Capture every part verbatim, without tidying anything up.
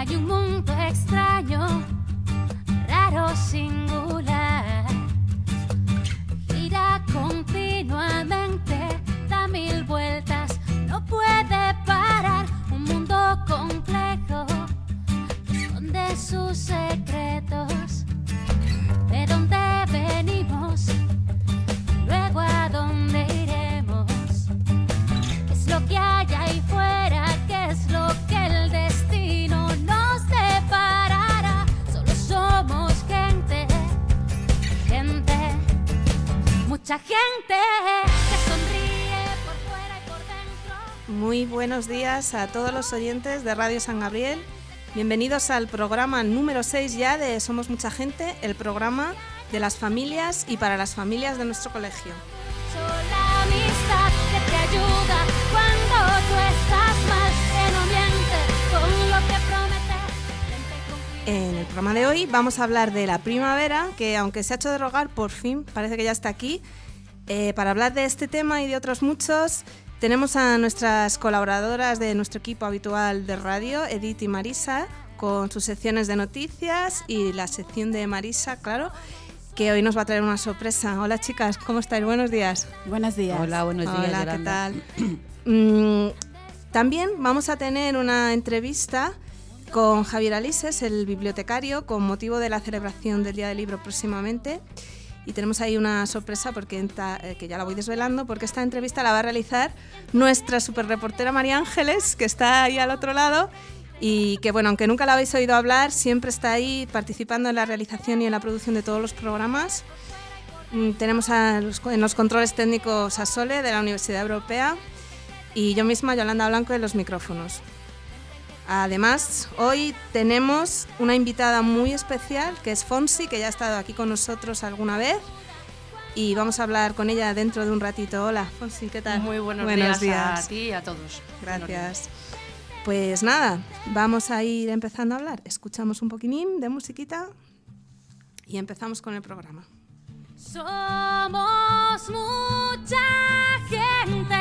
Hay un mundo extraño, raro, singular. Gira continuamente, da mil vueltas, no puede parar. Un mundo complejo, esconde sus secretos. ¿De dónde venimos? Luego a dónde iremos. ¿Qué es lo que hay ahí fuera? ¿Qué es lo que el destino nos deparará? Solo somos gente, gente, mucha gente que sonríe por fuera y por dentro. Muy buenos días a todos los oyentes de Radio San Gabriel. Bienvenidos al programa número seis ya de Somos Mucha Gente, el programa de las familias y para las familias de nuestro colegio. La amistad que te ayuda cuando tú estás mal, que no miente con lo que promete. En el programa de hoy vamos a hablar de la primavera, que aunque se ha hecho de rogar, por fin parece que ya está aquí. Eh, para hablar de este tema y de otros muchos, tenemos a nuestras colaboradoras de nuestro equipo habitual de radio, Edith y Marisa, con sus secciones de noticias y la sección de Marisa, claro, que hoy nos va a traer una sorpresa. Hola chicas, ¿cómo estáis? Buenos días. Buenos días. Hola, buenos días. Hola, Yolanda. ¿qué tal? mm, también vamos a tener una entrevista con Javier Alises, el bibliotecario, con motivo de la celebración del Día del Libro próximamente. Y tenemos ahí una sorpresa porque enta, eh, que ya la voy desvelando, porque esta entrevista la va a realizar nuestra superreportera María Ángeles, que está ahí al otro lado y que, bueno, aunque nunca la habéis oído hablar, siempre está ahí participando en la realización y en la producción de todos los programas. Mm, tenemos a los, en los controles técnicos a Sole, de la Universidad Europea, y yo misma, Yolanda Blanco, en los micrófonos. Además, hoy tenemos una invitada muy especial, que es Fonsi, que ya ha estado aquí con nosotros alguna vez, y vamos a hablar con ella dentro de un ratito. Hola, Fonsi, ¿qué tal? Muy buenos, buenos días, días a ti y a todos. Gracias. Pues nada, vamos a ir empezando a hablar. Escuchamos un poquitín de musiquita y empezamos con el programa. Somos mucha gente.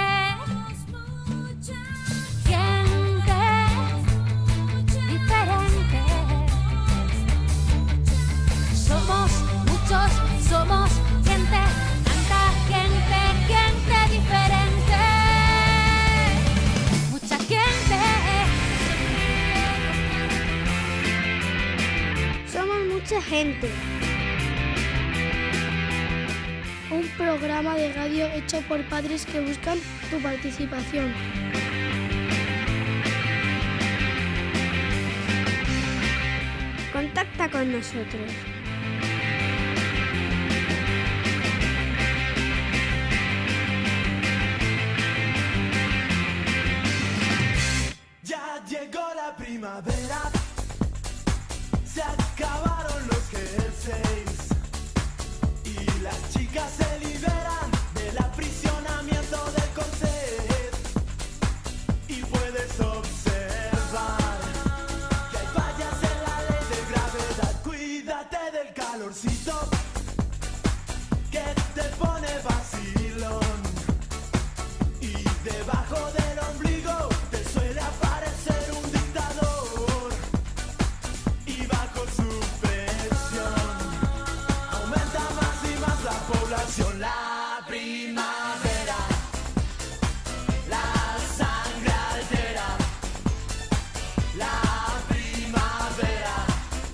Somos muchos, somos gente, tanta gente, gente diferente. Mucha gente. Somos mucha gente. Un programa de radio hecho por padres que buscan tu participación. Contacta con nosotros. Llegó la primavera, se acabaron los jerseys y las chicas se liberan del aprisionamiento del corset y puedes observar que hay fallas en la ley de gravedad. Cuídate del calorcito que te pone vacilón y debajo del ombligo te suele aparecer un dictador y bajo su presión aumenta más y más la población. La primavera, la sangre altera. La primavera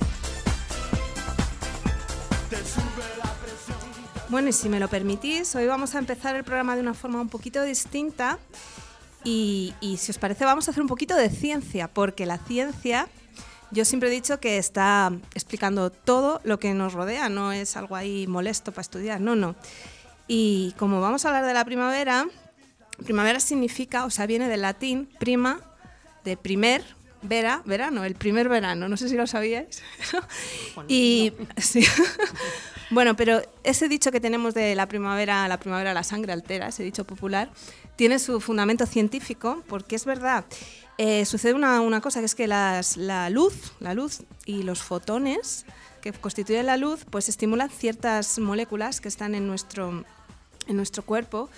te sube la presión. Bueno, y si me lo permitís, hoy vamos a empezar el programa de una forma un poquito distinta y, y si os parece vamos a hacer un poquito de ciencia, porque la ciencia, yo siempre he dicho que está explicando todo lo que nos rodea, no es algo ahí molesto para estudiar, no, no. Y como vamos a hablar de la primavera, primavera significa, o sea, viene del latín prima, de primer, vera, verano, el primer verano, no sé si lo sabíais. Y sí. Bueno, pero ese dicho que tenemos de la primavera, la primavera la sangre altera, ese dicho popular, tiene su fundamento científico, porque es verdad, eh, sucede una, una cosa, que es que las, la luz, la luz y los fotones que constituyen la luz, pues estimulan ciertas moléculas que están en nuestro, en nuestro cuerpo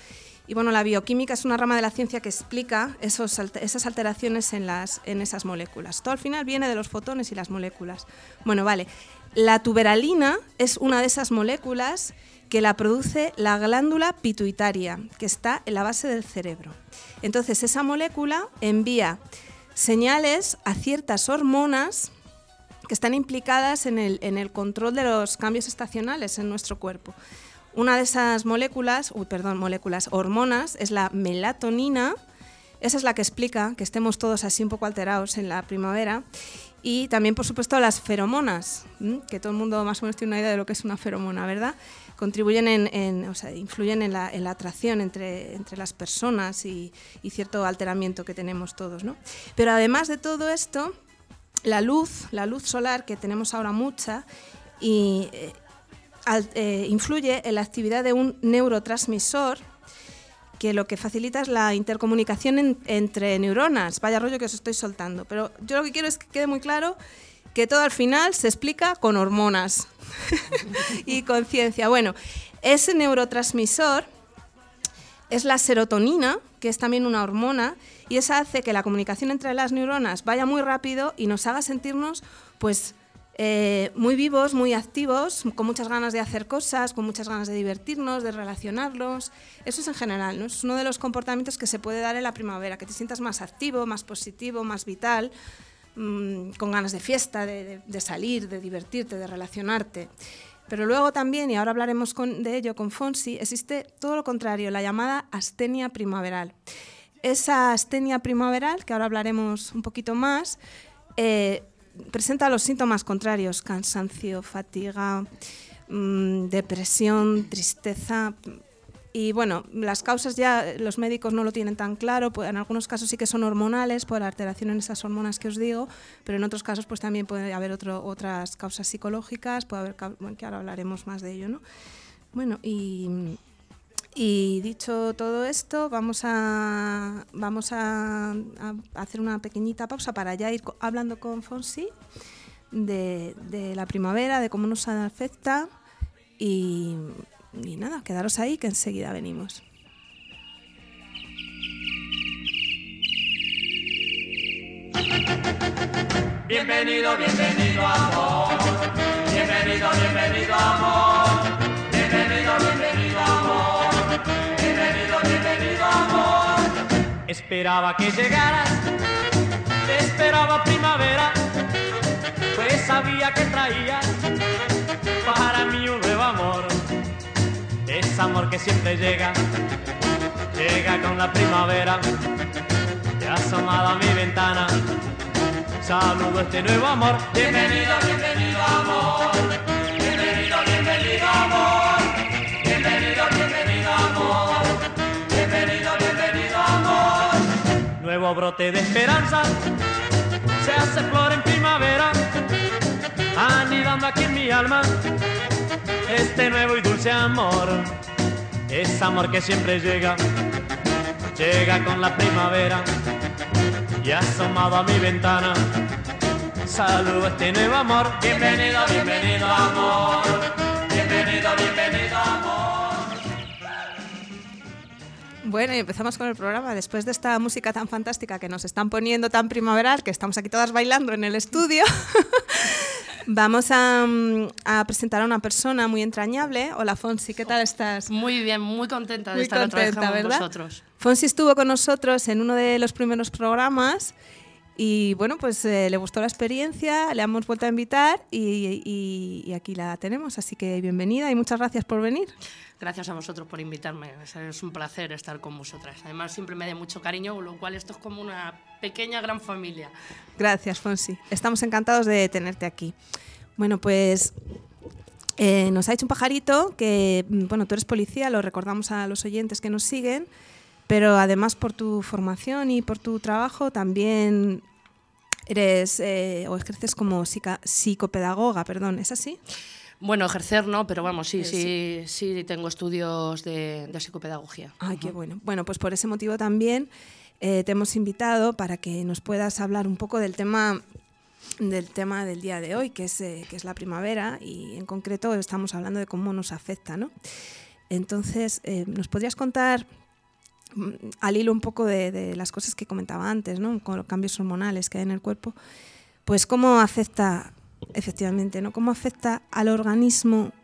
Y bueno, la bioquímica es una rama de la ciencia que explica esos, esas alteraciones en, las, en esas moléculas. Todo al final viene de los fotones y las moléculas. Bueno, vale. La tuberalina es una de esas moléculas que la produce la glándula pituitaria, que está en la base del cerebro. Entonces, esa molécula envía señales a ciertas hormonas que están implicadas en el, en el control de los cambios estacionales en nuestro cuerpo. Una de esas moléculas, uy, perdón, moléculas, hormonas, es la melatonina. Esa es la que explica que estemos todos así un poco alterados en la primavera. Y también, por supuesto, las feromonas, ¿m? que todo el mundo más o menos tiene una idea de lo que es una feromona, ¿verdad? Contribuyen en, en o sea, influyen en la, en la atracción entre, entre las personas y, y cierto alteramiento que tenemos todos, ¿no? Pero además de todo esto, la luz, la luz solar, que tenemos ahora mucha, y, eh, al, eh, influye en la actividad de un neurotransmisor que lo que facilita es la intercomunicación en, entre neuronas. Vaya rollo que os estoy soltando, pero yo lo que quiero es que quede muy claro que todo al final se explica con hormonas y con ciencia. Bueno, ese neurotransmisor es la serotonina, que es también una hormona, y esa hace que la comunicación entre las neuronas vaya muy rápido y nos haga sentirnos pues, eh, muy vivos, muy activos, con muchas ganas de hacer cosas, con muchas ganas de divertirnos, de relacionarnos. Eso es en general, ¿no? Es uno de los comportamientos que se puede dar en la primavera, que te sientas más activo, más positivo, más vital, mmm, con ganas de fiesta, de, de, de salir, de divertirte, de relacionarte. Pero luego también, y ahora hablaremos con, de ello con Fonsi, existe todo lo contrario, la llamada astenia primaveral. Esa astenia primaveral, que ahora hablaremos un poquito más, eh, presenta los síntomas contrarios: cansancio, fatiga, mmm, depresión, tristeza. Y bueno, las causas ya los médicos no lo tienen tan claro, pues en algunos casos sí que son hormonales por la alteración en esas hormonas que os digo, pero en otros casos pues también puede haber otro, otras causas psicológicas, puede haber, bueno, que ahora hablaremos más de ello, ¿no? Bueno, y, y dicho todo esto, vamos a, vamos a, a hacer una pequeñita pausa para ya ir hablando con Fonsi de, de la primavera, de cómo nos afecta y... Y nada, quedaros ahí que enseguida venimos. Bienvenido, bienvenido amor. Bienvenido, bienvenido amor. Bienvenido, bienvenido amor. Bienvenido, bienvenido amor. Esperaba que llegaras, te esperaba primavera, pues sabía que traías para mí un nuevo amor. Es amor que siempre llega, llega con la primavera. Te has asomado a mi ventana, saludo este nuevo amor. Bienvenido, bienvenido amor. Bienvenido, bienvenido amor. Bienvenido, bienvenido amor. Bienvenido, bienvenido amor. Nuevo brote de esperanza, se hace flor en primavera, anidando aquí en mi alma este nuevo y dulce amor. Es amor que siempre llega, llega con la primavera, y asomado a mi ventana, saludo este nuevo amor. Bienvenido, bienvenido amor. Bienvenido, bienvenido amor. Bueno, y empezamos con el programa. Después de esta música tan fantástica que nos están poniendo, tan primaveral, que estamos aquí todas bailando en el estudio, vamos a, a presentar a una persona muy entrañable. Hola, Fonsi, ¿qué tal estás? Muy bien, muy contenta de Muy estar contenta, otra vez con ¿verdad? vosotros. Fonsi estuvo con nosotros en uno de los primeros programas y bueno, pues eh, le gustó la experiencia, le hemos vuelto a invitar y, y, y aquí la tenemos, así que bienvenida y muchas gracias por venir. Gracias a vosotros por invitarme, es un placer estar con vosotras. Además siempre me da mucho cariño, con lo cual esto es como una pequeña gran familia. Gracias, Fonsi, estamos encantados de tenerte aquí. Bueno, pues eh, nos ha dicho un pajarito que, bueno, tú eres policía, lo recordamos a los oyentes que nos siguen, pero además por tu formación y por tu trabajo también eres eh, o ejerces como psica, psicopedagoga, perdón, ¿es así? Bueno, ejercer no, pero vamos, sí, Eh, sí, sí, sí tengo estudios de, de psicopedagogía. Ay, qué bueno. Bueno, pues por ese motivo también eh, te hemos invitado para que nos puedas hablar un poco del tema del tema del día de hoy, que es, eh, que es la primavera, y en concreto estamos hablando de cómo nos afecta, ¿no? Entonces, eh, ¿nos podrías contar al hilo un poco de, de las cosas que comentaba antes, ¿no? Con los cambios hormonales que hay en el cuerpo, pues cómo afecta, efectivamente, ¿no? Cómo afecta al organismo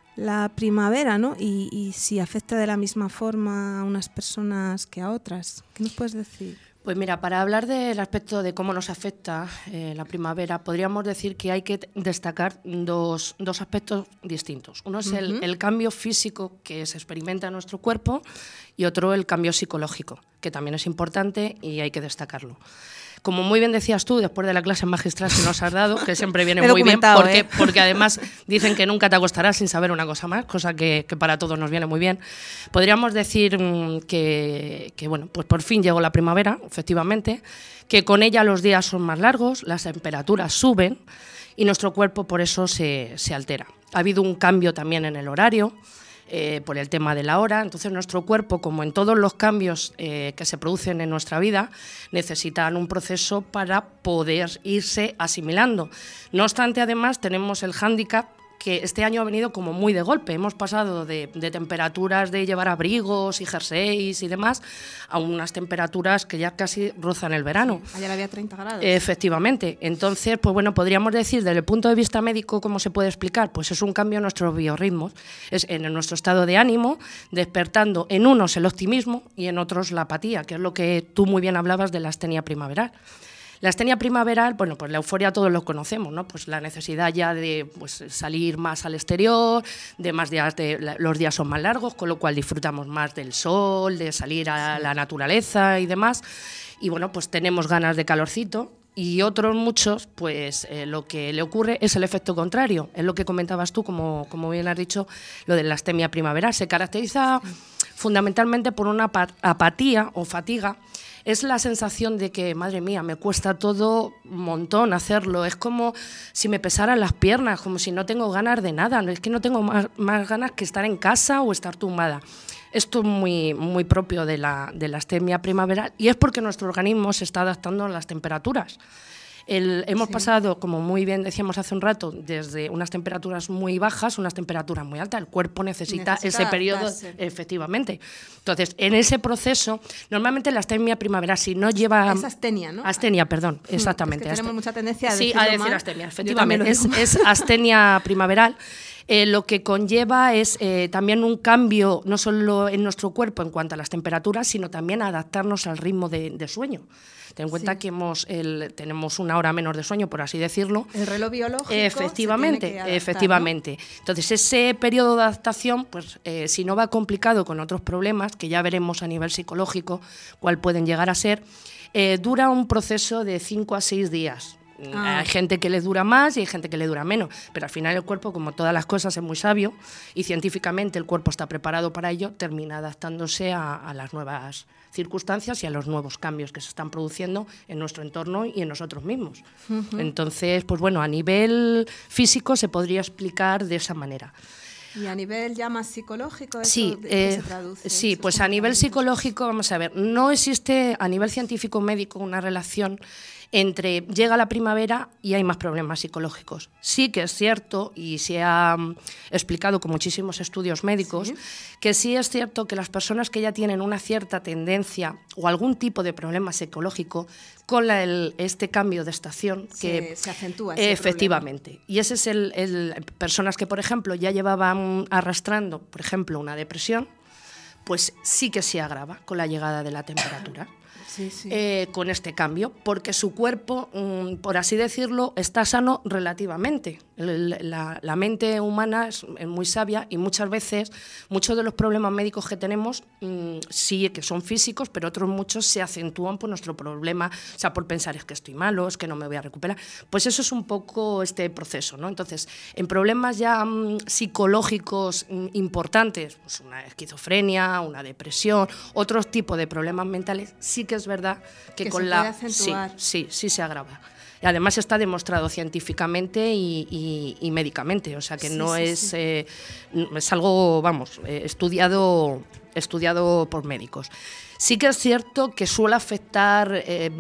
la primavera, ¿no? Y, y si afecta de la misma forma a unas personas que a otras. ¿Qué nos puedes decir? Pues mira, para hablar del aspecto de cómo nos afecta eh, la primavera, podríamos decir que hay que destacar dos, dos aspectos distintos. Uno es uh-huh. el, el cambio físico que se experimenta en nuestro cuerpo y otro el cambio psicológico, que también es importante y hay que destacarlo. Como muy bien decías tú, después de la clase magistral que nos has dado, que siempre viene muy bien, porque, ¿eh? porque además dicen que nunca te acostarás sin saber una cosa más, cosa que, que para todos nos viene muy bien. Podríamos decir mmm, que, que bueno, pues por fin llegó la primavera, efectivamente, que con ella los días son más largos, las temperaturas suben y nuestro cuerpo por eso se, se altera. Ha habido un cambio también en el horario, Eh, por el tema de la hora. Entonces nuestro cuerpo, como en todos los cambios eh, que se producen en nuestra vida, necesitan un proceso para poder irse asimilando. No obstante, además, tenemos el hándicap que este año ha venido como muy de golpe. Hemos pasado de, de temperaturas de llevar abrigos y jerseys y demás a unas temperaturas que ya casi rozan el verano. Sí, ayer había treinta grados. Efectivamente. Entonces, pues bueno, podríamos decir, desde el punto de vista médico, ¿cómo se puede explicar? Pues es un cambio en nuestros biorritmos, es en nuestro estado de ánimo, despertando en unos el optimismo y en otros la apatía, que es lo que tú muy bien hablabas de la astenia primaveral. La astenia primaveral, bueno, pues la euforia todos lo conocemos, ¿no? Pues la necesidad ya de pues, salir más al exterior, de más días, de, la, los días son más largos, con lo cual disfrutamos más del sol, de salir a la naturaleza y demás. Y bueno, pues tenemos ganas de calorcito. Y otros muchos, pues eh, lo que le ocurre es el efecto contrario. Es lo que comentabas tú, como, como bien has dicho, lo de la astenia primaveral. Se caracteriza fundamentalmente por una apatía o fatiga. Es la sensación de que, madre mía, me cuesta todo un montón hacerlo. Es como si me pesaran las piernas, como si no tengo ganas de nada. Es que no tengo más, más ganas que estar en casa o estar tumbada. Esto es muy, muy propio de la, de la astenia primaveral y es porque nuestro organismo se está adaptando a las temperaturas. El, hemos sí. pasado, como muy bien decíamos hace un rato, desde unas temperaturas muy bajas a unas temperaturas muy altas. El cuerpo necesita, necesita ese periodo, adaptarse. Efectivamente. Entonces, en ese proceso, normalmente la astenia primaveral, si no lleva... Es astenia, ¿no? Astenia, perdón, exactamente. Es que tenemos mucha tendencia a sí, decirlo a decir mal. astenia, efectivamente. Es, es astenia primaveral. Eh, lo que conlleva es eh, también un cambio, no solo en nuestro cuerpo en cuanto a las temperaturas, sino también a adaptarnos al ritmo de, de sueño. Ten en cuenta sí. que hemos el, tenemos una hora menos de sueño, por así decirlo. El reloj biológico. Efectivamente, se tiene que adaptar, efectivamente. ¿no? Entonces, ese periodo de adaptación, pues eh, si no va complicado con otros problemas, que ya veremos a nivel psicológico cuál pueden llegar a ser, eh, dura un proceso de cinco a seis días. Ah. Hay gente que le dura más y hay gente que le dura menos, pero al final el cuerpo, como todas las cosas, es muy sabio y científicamente el cuerpo está preparado para ello, termina adaptándose a, a las nuevas circunstancias y a los nuevos cambios que se están produciendo en nuestro entorno y en nosotros mismos. Uh-huh. Entonces, pues bueno, a nivel físico se podría explicar de esa manera. ¿Y a nivel ya más psicológico eso sí, de qué eh, se traduce? Sí, pues a nivel psicológico, vamos a ver, no existe a nivel científico-médico una relación entre llega la primavera y hay más problemas psicológicos. Sí que es cierto, y se ha um, explicado con muchísimos estudios médicos, ¿sí? que sí es cierto que las personas que ya tienen una cierta tendencia o algún tipo de problema psicológico con la, el, este cambio de estación, que se, se acentúa ese efectivamente. problema. Y ese es el, el personas que, por ejemplo, ya llevaban arrastrando, por ejemplo, una depresión, pues sí que se agrava con la llegada de la temperatura. Sí, sí. Eh, con este cambio, porque su cuerpo, mmm, por así decirlo, está sano relativamente. La, la, la mente humana es, es muy sabia y muchas veces muchos de los problemas médicos que tenemos mmm, sí que son físicos, pero otros muchos se acentúan por nuestro problema, o sea, por pensar es que estoy malo, es que no me voy a recuperar. Pues eso es un poco este proceso, ¿no? Entonces, en problemas ya mmm, psicológicos mmm, importantes, pues una esquizofrenia, una depresión, otros tipos de problemas mentales, sí que es verdad que, que con se la puede acentuar. sí, sí, sí se agrava. Y además está demostrado científicamente y, y, y médicamente, o sea que sí, no sí, es, sí. Eh, es algo, vamos, eh, estudiado, estudiado por médicos. Sí que es cierto que suele afectar eh,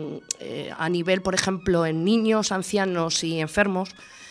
eh, a nivel, por ejemplo, en niños, ancianos y enfermos,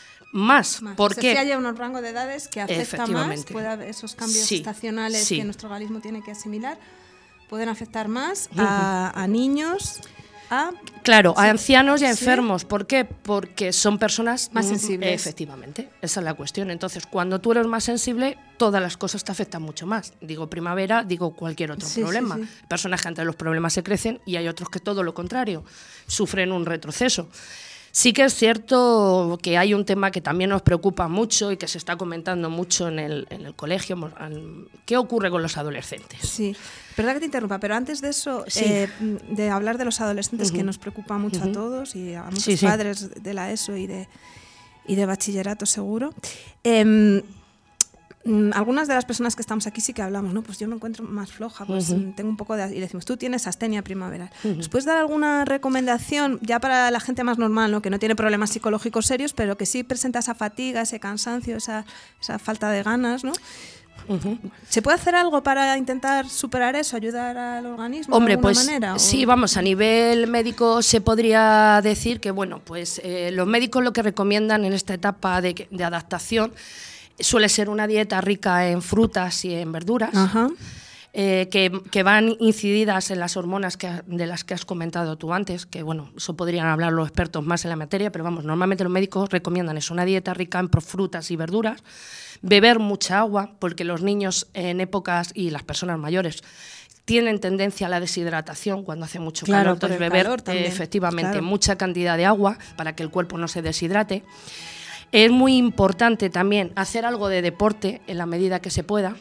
más, más. porque... O sea, si hay unos rangos de edades que afecta más, puede haber esos cambios sí, estacionales sí. que nuestro organismo tiene que asimilar, pueden afectar más a, a niños, a... Claro, a Sí. ancianos y a Sí. enfermos. ¿Por qué? Porque son personas Más mm, sensibles. Efectivamente, esa es la cuestión. Entonces, cuando tú eres más sensible, todas las cosas te afectan mucho más. Digo primavera, digo cualquier otro Sí, sí, problema. sí. Personas que ante los problemas se crecen y hay otros que todo lo contrario, sufren un retroceso. Sí que es cierto que hay un tema que también nos preocupa mucho y que se está comentando mucho en el, en el colegio. ¿Qué ocurre con los adolescentes? Sí, verdad que te interrumpa, pero antes de eso, Sí. eh, de hablar de los adolescentes, Ujú. que nos preocupa mucho Ujú. a todos y a muchos Sí, sí. padres de la ESO y de, y de bachillerato seguro. Eh, mm, algunas de las personas que estamos aquí sí que hablamos, ¿no? Pues yo me encuentro más floja, pues Ujú. mm, tengo un poco de... Y decimos, tú tienes astenia primaveral. ¿Nos puedes dar alguna recomendación ya para la gente más normal, ¿no? Que no tiene problemas psicológicos serios, pero que sí presenta esa fatiga, ese cansancio, esa, esa falta de ganas, ¿no? Ujú. ¿Se puede hacer algo para intentar superar eso, ayudar al organismo Hombre, de alguna pues manera? ¿o? sí, vamos, a nivel médico se podría decir que, bueno, pues eh, los médicos lo que recomiendan en esta etapa de, de adaptación suele ser una dieta rica en frutas y en verduras, Ajá. eh, que, que van incididas en las hormonas que, de las que has comentado tú antes, que, bueno, eso podrían hablar los expertos más en la materia, pero vamos, normalmente los médicos recomiendan eso, una dieta rica en frutas y verduras, beber mucha agua, porque los niños en épocas y las personas mayores tienen tendencia a la deshidratación cuando hace mucho Claro, calor, por entonces el beber calor también, eh, efectivamente claro. mucha cantidad de agua para que el cuerpo no se deshidrate. Es muy importante también hacer algo de deporte en la medida que se pueda.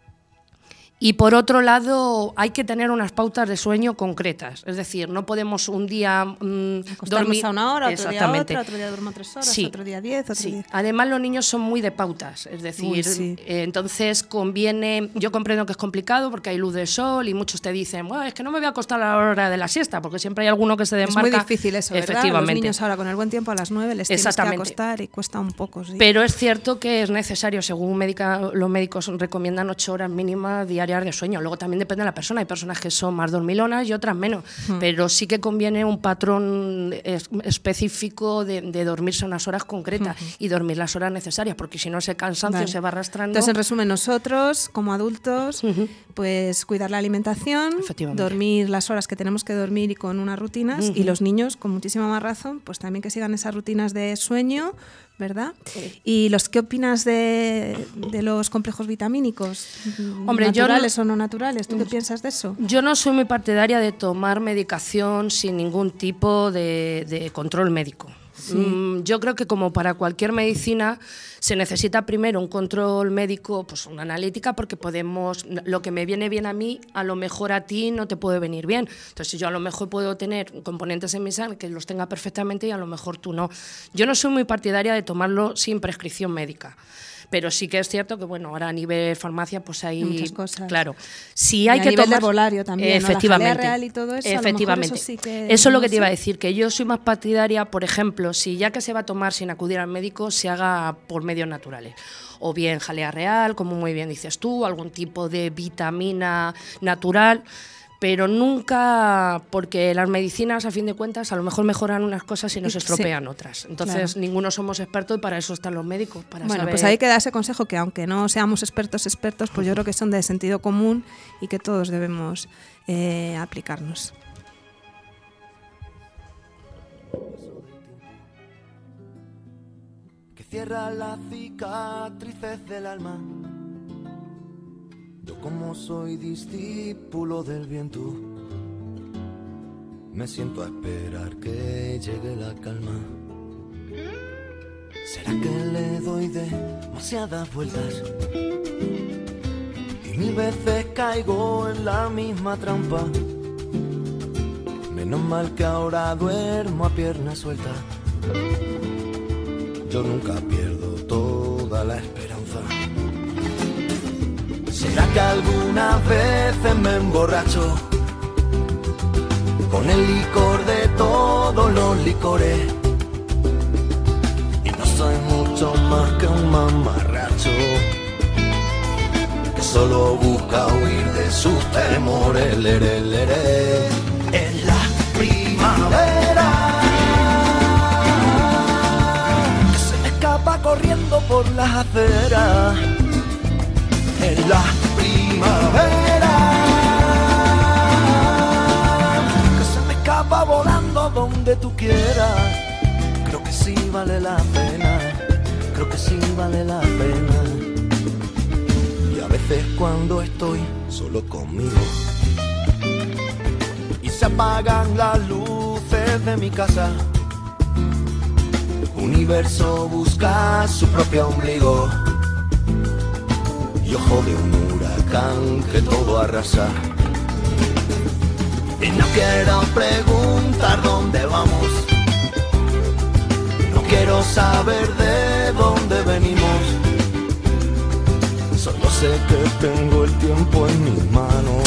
Y por otro lado, hay que tener unas pautas de sueño concretas. Es decir, no podemos un día mm, Acostarnos dormir a una hora, otro día Exactamente. otra, otro día duermo tres horas, Sí. otro día diez, otro Sí. día... Además, los niños son muy de pautas, es decir, Uy, sí. eh, entonces conviene, yo comprendo que es complicado porque hay luz de sol y muchos te dicen, bueno, es que no me voy a acostar a la hora de la siesta, porque siempre hay alguno que se Es desmarca. muy difícil eso, ¿verdad? Efectivamente. Los niños ahora con el buen tiempo a las nueve les tienes que Exactamente. acostar y cuesta un poco, sí. Pero es cierto que es necesario, según médica, los médicos recomiendan ocho horas mínimas diarias de sueño. Luego también depende de la persona. Hay personas que son más dormilonas y otras menos. Hmm. Pero sí que conviene un patrón es- específico de, de dormirse unas horas concretas y dormir las horas necesarias, porque si no ese cansancio Vale. se va arrastrando. Entonces, en resumen, nosotros, como adultos, Ujú. pues cuidar la alimentación, Efectivamente. dormir las horas que tenemos que dormir y con unas rutinas, y Ujú. los niños, con muchísima más razón, pues también que sigan esas rutinas de sueño, ¿verdad? ¿Y los qué opinas de, de los complejos vitamínicos? Hombre, yo ¿Naturales no- o no naturales? ¿Tú qué piensas de eso? Yo no soy muy partidaria de tomar medicación sin ningún tipo de, de control médico. Mm, yo creo que como para cualquier medicina se necesita primero un control médico, pues una analítica, porque podemos, lo que me viene bien a mí, a lo mejor a ti no te puede venir bien. Entonces yo a lo mejor puedo tener componentes en mi sangre que los tenga perfectamente y a lo mejor tú no. Yo no soy muy partidaria de tomarlo sin prescripción médica. Pero sí que es cierto que, bueno, ahora a nivel farmacia pues hay... Hay muchas cosas. Claro. Si hay Y a que nivel de tomar... herbolario también, ¿no? La Efectivamente. jalea real y todo eso, a lo mejor Efectivamente. eso sí que- Eso es lo no que te iba a sé. decir, que yo soy más partidaria, por ejemplo, si ya que se va a tomar sin acudir al médico, se haga por medios naturales. O bien jalea real, como muy bien dices tú, algún tipo de vitamina natural, pero nunca, porque las medicinas, a fin de cuentas, a lo mejor mejoran unas cosas y nos Sí, estropean otras. Entonces, claro. ninguno somos expertos y para eso están los médicos, para Bueno, saber... pues ahí queda ese consejo que aunque no seamos expertos expertos, pues yo creo que son de sentido común y que todos debemos eh, aplicarnos. Que cierra las cicatrices del alma. Yo como soy discípulo del viento, me siento a esperar que llegue la calma. ¿Será que le doy demasiadas vueltas? Y mil veces caigo en la misma trampa. Menos mal que ahora duermo a pierna suelta. Yo nunca pierdo toda la esperanza. ¿Será que algunas veces me emborracho con el licor de todos los licores? Y no soy mucho más que un mamarracho que solo busca huir de sus temores. Lere, lere. En la primavera escapa corriendo por las aceras. En la primavera donde tú quieras. Creo que sí vale la pena, creo que sí vale la pena. Y a veces cuando estoy solo conmigo y se apagan las luces de mi casa, universo busca su propio ombligo y ojo de un huracán que todo arrasa. Y no quiero preguntar dónde vamos, no quiero saber de dónde venimos, solo sé que tengo el tiempo en mis manos.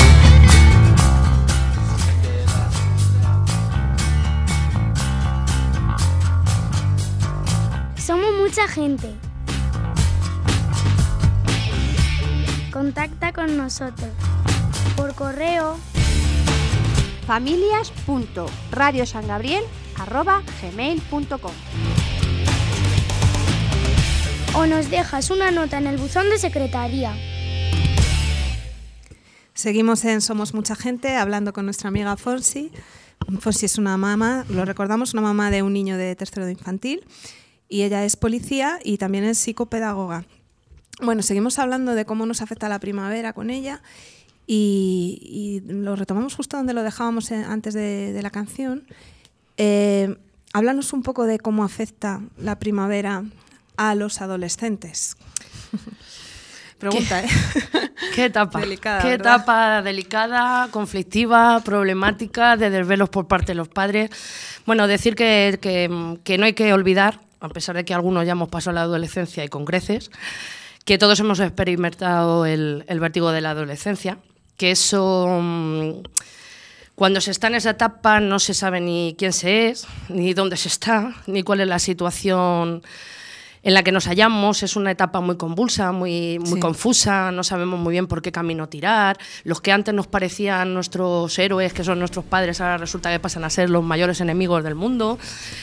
Somos mucha gente. Contacta con nosotros por correo familias punto radio san gabriel arroba gmail punto com o nos dejas una nota en el buzón de secretaría. Seguimos en Somos Mucha Gente hablando con nuestra amiga Fonsi. Fonsi es una mamá, lo recordamos, una mamá de un niño de tercero de infantil, y ella es policía y también es psicopedagoga. Bueno, seguimos hablando de cómo nos afecta la primavera con ella y, y lo retomamos justo donde lo dejábamos en, antes de, de la canción. Eh, háblanos un poco de cómo afecta la primavera a los adolescentes. Pregunta, ¿Qué, ¿eh? ¿Qué etapa? Delicada, ¿Qué ¿verdad? etapa delicada, conflictiva, problemática, de desvelos por parte de los padres? Bueno, decir que, que, que no hay que olvidar, a pesar de que algunos ya hemos pasado la adolescencia y con creces, que todos hemos experimentado el, el vértigo de la adolescencia, que eso, cuando se está en esa etapa no se sabe ni quién se es, ni dónde se está, ni cuál es la situación en la que nos hallamos. Es una etapa muy convulsa, muy, muy Sí. confusa, no sabemos muy bien por qué camino tirar. Los que antes nos parecían nuestros héroes, que son nuestros padres, ahora resulta que pasan a ser los mayores enemigos del mundo.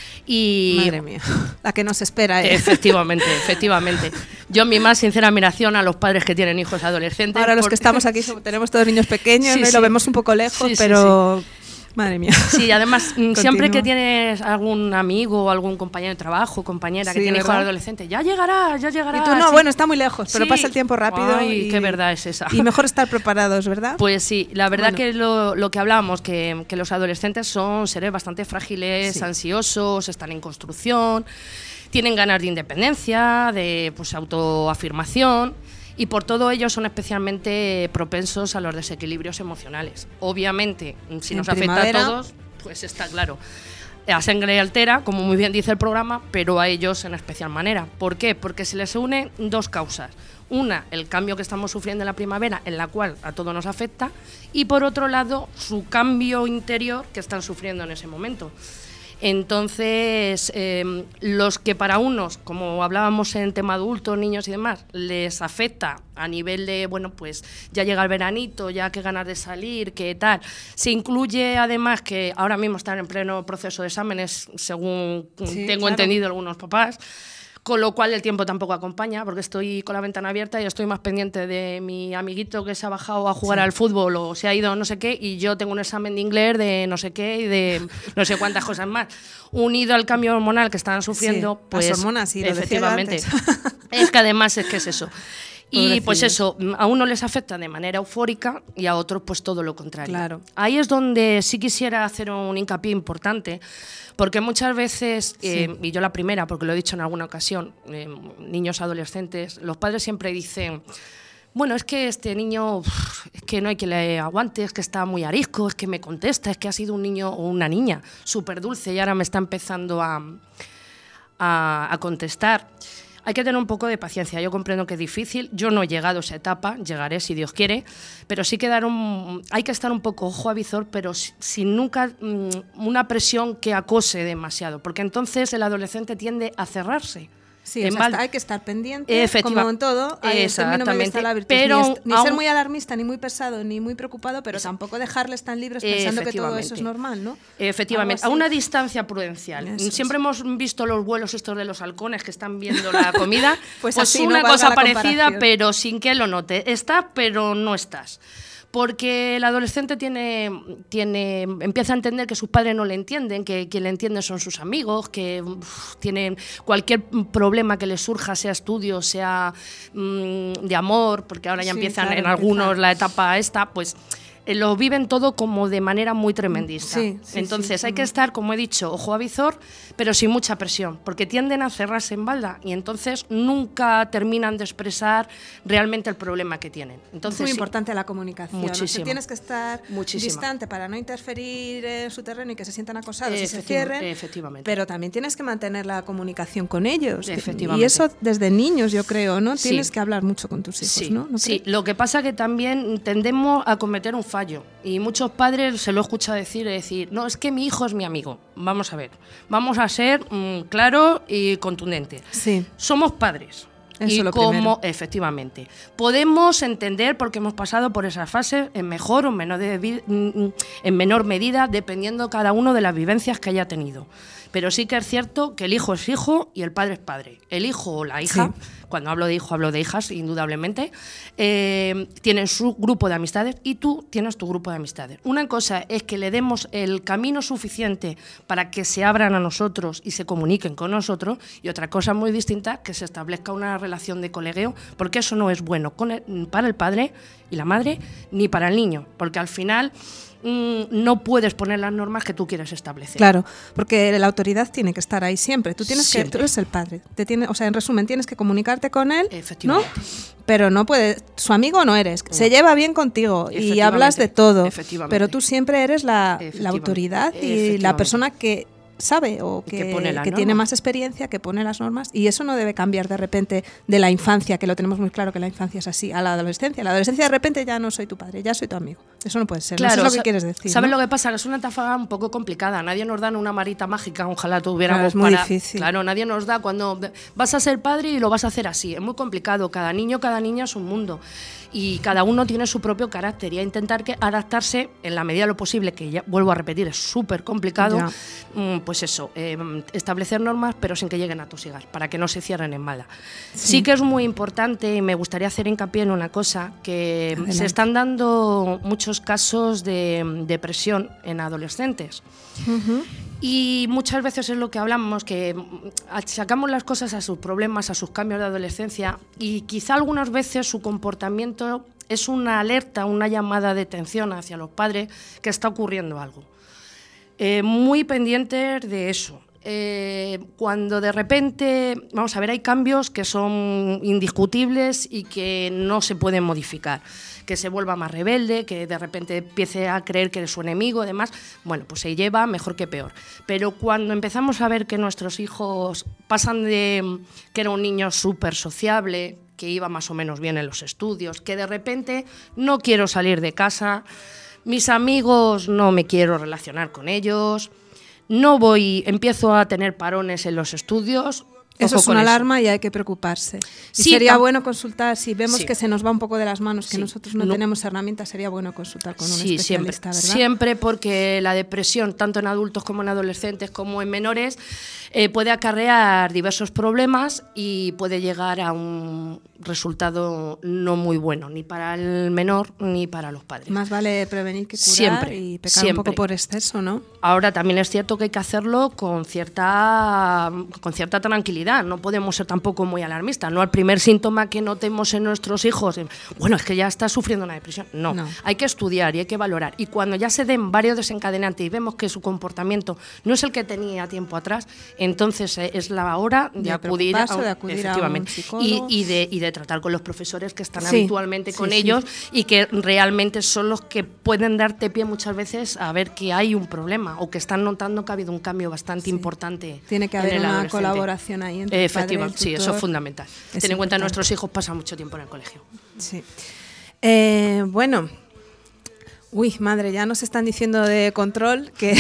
Y Madre mía, la que nos espera. ¿eh? efectivamente, efectivamente. Yo mi más sincera admiración a los padres que tienen hijos adolescentes. Ahora los porque- que estamos aquí somos- tenemos todos niños pequeños, Sí, ¿no? Y sí. lo vemos un poco lejos, Sí, sí, pero madre mía. Sí, además, mm, siempre Continúa. que tienes algún amigo o algún compañero de trabajo, compañera que Sí, tiene hijos ¿verdad? adolescentes, ya llegará, ya llegará. Y tú no, sí. bueno, está muy lejos, pero Sí. pasa el tiempo rápido. Ay, y, qué verdad es esa. Y mejor estar preparados, ¿verdad? Pues sí, la verdad Bueno. que lo, lo que hablábamos, que, que los adolescentes son seres bastante frágiles, Sí. ansiosos, están en construcción, tienen ganas de independencia, de pues, autoafirmación, y por todo ello son especialmente propensos a los desequilibrios emocionales. Obviamente, si En nos afecta primavera. a todos, pues está claro. A sangre altera, como muy bien dice el programa, pero a ellos en especial manera. ¿Por qué? Porque se les unen dos causas. Una, el cambio que estamos sufriendo en la primavera, en la cual a todos nos afecta, y por otro lado, su cambio interior que están sufriendo en ese momento. Entonces, eh, los que para unos, como hablábamos en tema adultos, niños y demás, les afecta a nivel de, bueno, pues ya llega el veranito, ya qué ganas de salir, qué tal. Se incluye además que ahora mismo están en pleno proceso de exámenes, según Sí, tengo claro. entendido algunos papás, con lo cual el tiempo tampoco acompaña, porque estoy con la ventana abierta y estoy más pendiente de mi amiguito que se ha bajado a jugar Sí. al fútbol o se ha ido no sé qué, y yo tengo un examen de inglés de no sé qué y de no sé cuántas cosas más. Unido al cambio hormonal que están sufriendo, Sí, pues las hormonas, sí, lo decía yo efectivamente. antes. Es que además es que es eso. Y pues Pobrecillos. eso, a uno les afecta de manera eufórica y a otros pues todo lo contrario. Claro. Ahí es donde sí quisiera hacer un hincapié importante, porque muchas veces, eh, y yo la primera, porque lo he dicho en alguna ocasión, eh, niños adolescentes, los padres siempre dicen, bueno, es que este niño, uf, es que no hay que le aguante, es que está muy arisco, es que me contesta, es que ha sido un niño o una niña súper dulce y ahora me está empezando a, a, a contestar. Hay que tener un poco de paciencia. Yo comprendo que es difícil. Yo no he llegado a esa etapa, llegaré si Dios quiere, pero sí que dar un, hay que estar un poco ojo a visor, pero si- sin nunca mm, una presión que acose demasiado, porque entonces el adolescente tiende a cerrarse. Sí, En o sea, mal- está- hay que estar pendiente, Efectiva- como en todo. Hay el término medio está Exactamente, la virtud. pero ni, est- ni aún- ser muy alarmista, ni muy pesado, ni muy preocupado, pero tampoco dejarles tan libres pensando que todo eso es Efectivamente. normal, ¿no? Efectivamente, a Algo así. una distancia prudencial. Eso es. Siempre hemos visto los vuelos estos de los halcones que están viendo la comida, Pues pues, así, ¿no? una Valga cosa la parecida, comparación. pero sin que lo note. Estás, pero no estás. Porque el adolescente tiene, tiene, empieza a entender que sus padres no le entienden, que quien le entiende son sus amigos, que uf, tienen cualquier problema que les surja, sea estudio, sea mmm, de amor, porque ahora ya Sí, empiezan claro, en algunos empieza. la etapa esta, pues eh, lo viven todo como de manera muy tremendista. Sí, sí, Entonces sí, hay que estar, como he dicho, ojo a visor, pero sin mucha presión, porque tienden a cerrarse en balda y entonces nunca terminan de expresar realmente el problema que tienen. Entonces, es muy sí, importante la comunicación. Muchísimo. O sea, tienes que estar Muchísimo. distante para no interferir en su terreno y que se sientan acosados y se Efectiva- cierren. efectivamente. Pero también tienes que mantener la comunicación con ellos. Efectivamente. Y eso desde niños, yo creo, ¿no? Sí. Tienes que hablar mucho con tus hijos, Sí, ¿no? ¿No sí. crees? Lo que pasa que también tendemos a cometer un fallo y muchos padres se lo he escuchado decir, decir, no, es que mi hijo es mi amigo. Vamos a ver, vamos a ser mm, claro y contundente. Sí. Somos padres. Eso y lo como, primero. efectivamente, podemos entender porque hemos pasado por esas fases en mejor o menor, de vi- mm, en menor medida, dependiendo cada uno de las vivencias que haya tenido. Pero sí que es cierto que el hijo es hijo y el padre es padre. El hijo o la hija, Sí. cuando hablo de hijo hablo de hijas, indudablemente, eh, tienen su grupo de amistades y tú tienes tu grupo de amistades. Una cosa es que le demos el camino suficiente para que se abran a nosotros y se comuniquen con nosotros, y otra cosa muy distinta, que se establezca una relación de colegueo, porque eso no es bueno con el- para el padre y la madre ni para el niño, porque al final mm, no puedes poner las normas que tú quieres establecer. Claro, porque la autoridad tiene que estar ahí siempre. Tú tienes que, Siempre. tú eres el padre. Te tiene, o sea, en resumen, tienes que comunicarte con él, ¿no? Efectivamente. Pero no puedes, su amigo no eres. Se lleva bien contigo y Efectivamente. hablas de todo. Efectivamente. Pero tú siempre eres la, la Efectivamente. autoridad y la Efectivamente. persona que sabe o Y que, que pone las que tiene normas. más experiencia, que pone las normas, y eso no debe cambiar de repente de la infancia, que lo tenemos muy claro que la infancia es así, a la adolescencia. La adolescencia de repente ya no soy tu padre, ya soy tu amigo. Eso no puede ser. Claro, eso es lo que sa- quieres decir. ¿Sabes ¿no? lo que pasa? Que es una etapa un poco complicada. Nadie nos da una marita mágica, ojalá tuviéramos Claro, es muy para- difícil. Claro, nadie nos da cuando vas a ser padre y lo vas a hacer así. Es muy complicado. Cada niño, cada niña es un mundo. Y cada uno tiene su propio carácter. Y a intentar que adaptarse en la medida de lo posible, que ya vuelvo a repetir, es súper complicado. Ya. Mm, Pues eso, eh, establecer normas, pero sin que lleguen a tosigar, para que no se cierren en mala. Sí. que es muy importante, y me gustaría hacer hincapié en una cosa, que Adelante. se están dando muchos casos de mm, depresión en adolescentes. Ujú. Y muchas veces es lo que hablamos, que mm, sacamos las cosas a sus problemas, a sus cambios de adolescencia, y quizá algunas veces su comportamiento es una alerta, una llamada de atención hacia los padres que está ocurriendo algo. Eh, muy pendientes de eso. Eh, cuando de repente, vamos a ver, hay cambios que son indiscutibles y que no se pueden modificar, que se vuelva más rebelde, que de repente empiece a creer que eres su enemigo, demás, bueno, pues se lleva mejor que peor. Pero cuando empezamos a ver que nuestros hijos pasan de que era un niño súper sociable, que iba más o menos bien en los estudios, que de repente no quiero salir de casa, mis amigos no me quiero relacionar con ellos, no voy, empiezo a tener parones en los estudios. Eso Ojo es con una eso. alarma y hay que preocuparse. Y Sí, sería tam- bueno consultar, si vemos Sí. que se nos va un poco de las manos, que Sí. nosotros no, No. tenemos herramientas, sería bueno consultar con un Sí, siempre, especialista, ¿verdad? siempre, porque la depresión, tanto en adultos como en adolescentes, como en menores, eh, puede acarrear diversos problemas y puede llegar a un resultado no muy bueno, ni para el menor ni para los padres. Más vale prevenir que curar Siempre, y pecar siempre. un poco por exceso, ¿no? Ahora también es cierto que hay que hacerlo con cierta, con cierta tranquilidad, no podemos ser tampoco muy alarmistas, no al primer síntoma que notemos en nuestros hijos, eh, bueno, es que ya está sufriendo una depresión, no, No. hay que estudiar y hay que valorar, y cuando ya se den varios desencadenantes y vemos que su comportamiento no es el que tenía tiempo atrás, entonces eh, es la hora de, De acudir, a, preocuparse, de acudir a un efectivamente, psicólogo. y, y de, y de tratar con los profesores que están Sí, habitualmente sí, con sí. ellos y que realmente son los que pueden darte pie muchas veces a ver que hay un problema o que están notando que ha habido un cambio bastante importante. Tiene que en haber el una adolescente. colaboración ahí entre el padre y el Efectivamente, sí, eso tutor. es fundamental. Es Ten en cuenta importante. que nuestros hijos pasan mucho tiempo en el colegio. Sí. Eh, bueno, uy, madre, ya nos están diciendo de control que,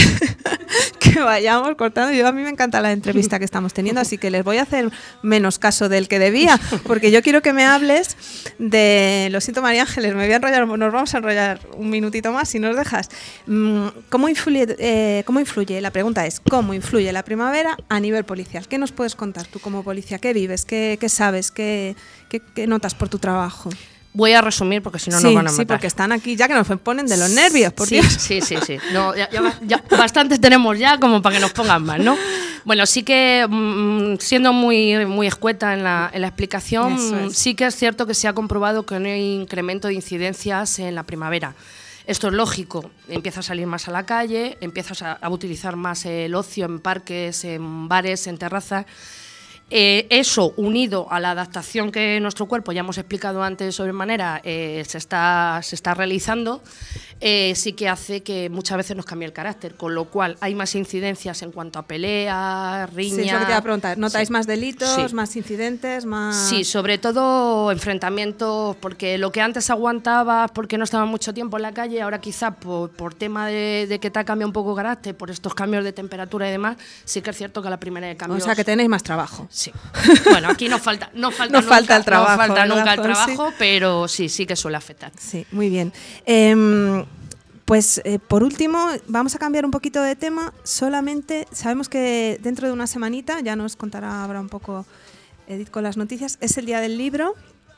que vayamos cortando. Yo, a mí me encanta la entrevista que estamos teniendo, así que les voy a hacer menos caso del que debía, porque yo quiero que me hables de, lo siento María Ángeles, me voy a enrollar, nos vamos a enrollar un minutito más si nos dejas. Mm, ¿Cómo influye, eh, cómo influye, la pregunta es, ¿cómo influye la primavera a nivel policial? ¿Qué nos puedes contar tú como policía? ¿Qué vives? ¿Qué, qué sabes? ¿Qué, qué, qué notas por tu trabajo? Voy a resumir porque si no sí, nos van a matar. Sí, porque están aquí ya que nos ponen de los nervios, por sí, Dios. Sí, sí, sí. No, ya, ya, ya, bastantes tenemos ya como para que nos pongan más, ¿no? Bueno, sí que, mmm, siendo muy, muy escueta en la, en la explicación, es. sí que es cierto que se ha comprobado que no hay incremento de incidencias en la primavera. Esto es lógico, empiezas a salir más a la calle, empiezas a, a utilizar más el ocio en parques, en bares, en terrazas. Eh, eso, unido a la adaptación que nuestro cuerpo, ya hemos explicado antes sobremanera, eh, se, está, se está realizando, eh, sí que hace que muchas veces nos cambie el carácter, con lo cual hay más incidencias en cuanto a peleas, riñas... Sí, es lo que te iba a preguntar. ¿Notáis sí. más delitos, sí. más incidentes, más...? Sí, sobre todo enfrentamientos, porque lo que antes aguantabas porque no estabas mucho tiempo en la calle, ahora quizá por, por tema de, de que te ha cambiado un poco el carácter, por estos cambios de temperatura y demás, sí que es cierto que a la primera de cambios... O sea, que tenéis más trabajo. Sí. Bueno, aquí no falta, no falta, no nunca, falta el trabajo, no falta ¿verdad, nunca el Fonsi? trabajo, pero sí, sí que suele afectar. Sí, muy bien. Eh, pues eh, por último, vamos a cambiar un poquito de tema. Solamente sabemos que dentro de una semanita, ya nos contará ahora un poco Edith con las noticias, es el día del libro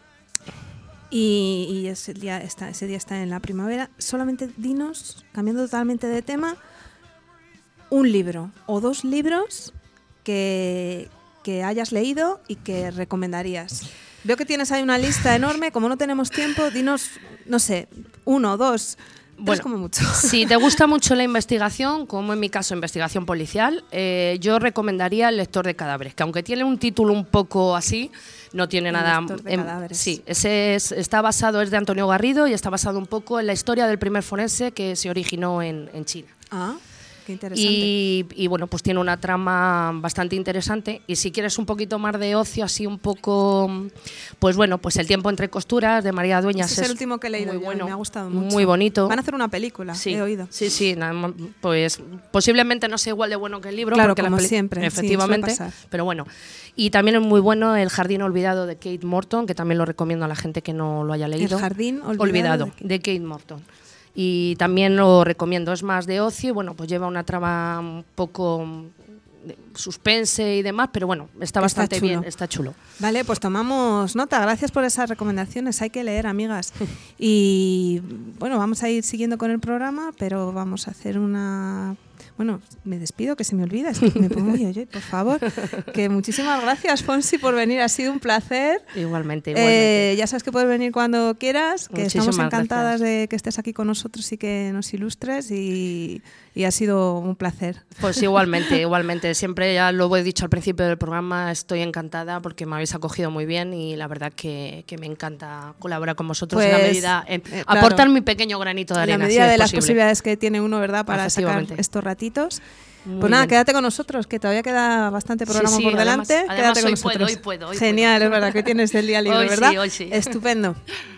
y, y es el día, está, ese día está en la primavera. Solamente dinos, cambiando totalmente de tema, un libro o dos libros que... que hayas leído y que recomendarías. Veo que tienes ahí una lista enorme, como no tenemos tiempo, dinos, no sé, uno, dos, tres bueno, como mucho. Si te gusta mucho la investigación, como en mi caso investigación policial, eh, yo recomendaría El lector de cadáveres, que aunque tiene un título un poco así, no tiene El nada... lector de en, cadáveres. Sí, ese es, está basado, es de Antonio Garrido y está basado un poco en la historia del primer forense que se originó en, en China. Ah, qué interesante. Y, y bueno, pues tiene una trama bastante interesante. Y si quieres un poquito más de ocio, así un poco, pues bueno, pues El tiempo entre costuras de María Dueñas. Ese es el último que he leído, muy yo, bueno, me ha gustado mucho. muy bonito. Van a hacer una película, sí, he oído. Sí, sí, nada, pues posiblemente no sea igual de bueno que el libro. Claro, porque como la peli- siempre, efectivamente, sí, suele pasar. pero bueno. Y también es muy bueno El jardín olvidado de Kate Morton, que también lo recomiendo a la gente que no lo haya leído. El jardín olvidado, olvidado de... de Kate Morton. Y también lo recomiendo, es más de ocio y bueno, pues lleva una trama un poco de suspense y demás, pero bueno, está, está bastante chulo. bien, está chulo. Vale, pues tomamos nota, gracias por esas recomendaciones, hay que leer, amigas. Y bueno, vamos a ir siguiendo con el programa, pero vamos a hacer una... Bueno, me despido, que se me olvida, es que me pongo yo, yo, por favor. Que muchísimas gracias, Fonsi, por venir, ha sido un placer. Igualmente, igualmente. Eh, ya sabes que puedes venir cuando quieras, que Muchísimas estamos encantadas gracias. de que estés aquí con nosotros y que nos ilustres y, y ha sido un placer. Pues igualmente, igualmente. Siempre, ya lo he dicho al principio del programa, estoy encantada porque me habéis acogido muy bien y la verdad que, que me encanta colaborar con vosotros pues, en la medida, en eh, aportar claro, mi pequeño granito de arena. En la medida si es de las posible. posibilidades que tiene uno, ¿verdad?, para sacar estos ratitos. Muy pues nada, bien. quédate con nosotros, que todavía queda bastante programa sí, sí, por delante. Además, quédate además con hoy nosotros. puedo, hoy puedo, hoy Genial, puedo. es verdad que tienes el día libre, hoy ¿verdad? Sí, hoy sí. Estupendo.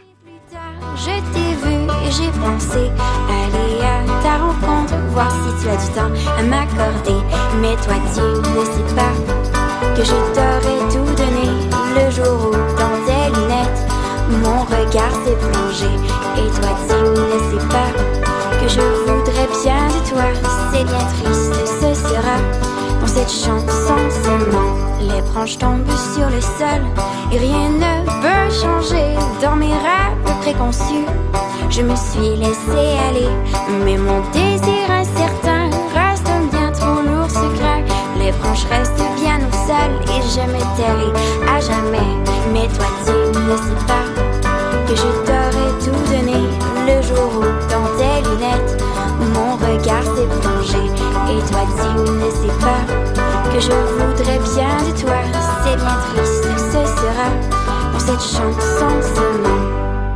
Je t'ai vu et j'ai pensé aller à ta rencontre, voir si tu as du temps à m'accorder. Mais toi tu ne sais pas que je t'aurais tout donné le jour où dans tes lunettes mon regard s'est plongé. Et toi tu ne sais pas que je voudrais bien de toi. C'est bien triste, ce sera dans cette chanson seulement. Les branches tombent sur le sol et rien ne peut changer dans mes rêves préconçus. Je me suis laissée aller, mais mon désir incertain reste un bien trop lourd secret. Les branches restent bien au sol et je me tairai à jamais. Mais toi tu ne sais pas que je t'aurais tout donné le jour où dans tes lunettes mon regard s'est plongé. Et toi tu ne sais pas que je voudrais bien de toi. C'est bien triste, ce sera pour cette chanson seulement.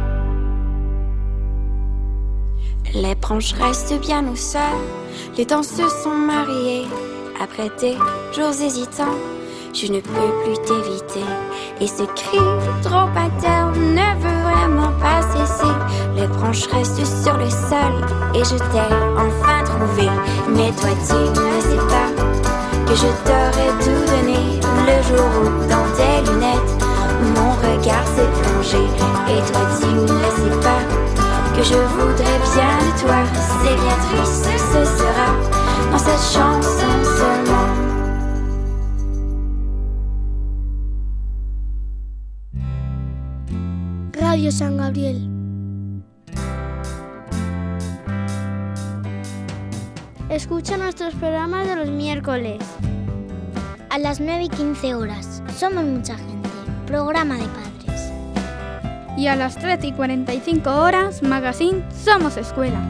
Les branches restent bien au sol, les temps se sont mariés. Après des jours hésitants, je ne peux plus t'éviter. Et ce cri trop interne ne veut vraiment pas cesser. Les branches restent sur le sol et je t'ai enfin trouvé. Mais toi tu ne sais pas que je t'aurais tout donné le jour où dans tes lunettes mon regard s'est plongé. Et toi tu ne sais pas que je voudrais bien de toi. C'est bien triste, ce sera dans cette chanson seulement. Radio San Gabriel. Escucha nuestros programas de los miércoles. A las nueve y quince horas. Somos mucha gente. Programa de padres. Y a las trece y cuarenta y cinco horas, Magazine Somos Escuela.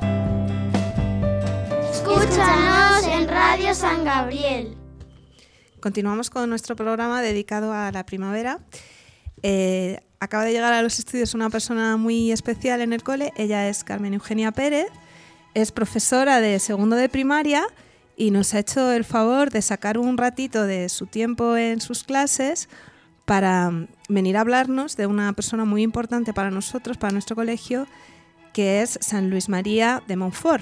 Escúchanos en Radio San Gabriel. Continuamos con nuestro programa dedicado a la primavera. Eh, acaba de llegar a los estudios una persona muy especial en el cole. Ella es Carmen Eugenia Pérez, es profesora de segundo de primaria y nos ha hecho el favor de sacar un ratito de su tiempo en sus clases para venir a hablarnos de una persona muy importante para nosotros, para nuestro colegio, que es San Luis María de Montfort.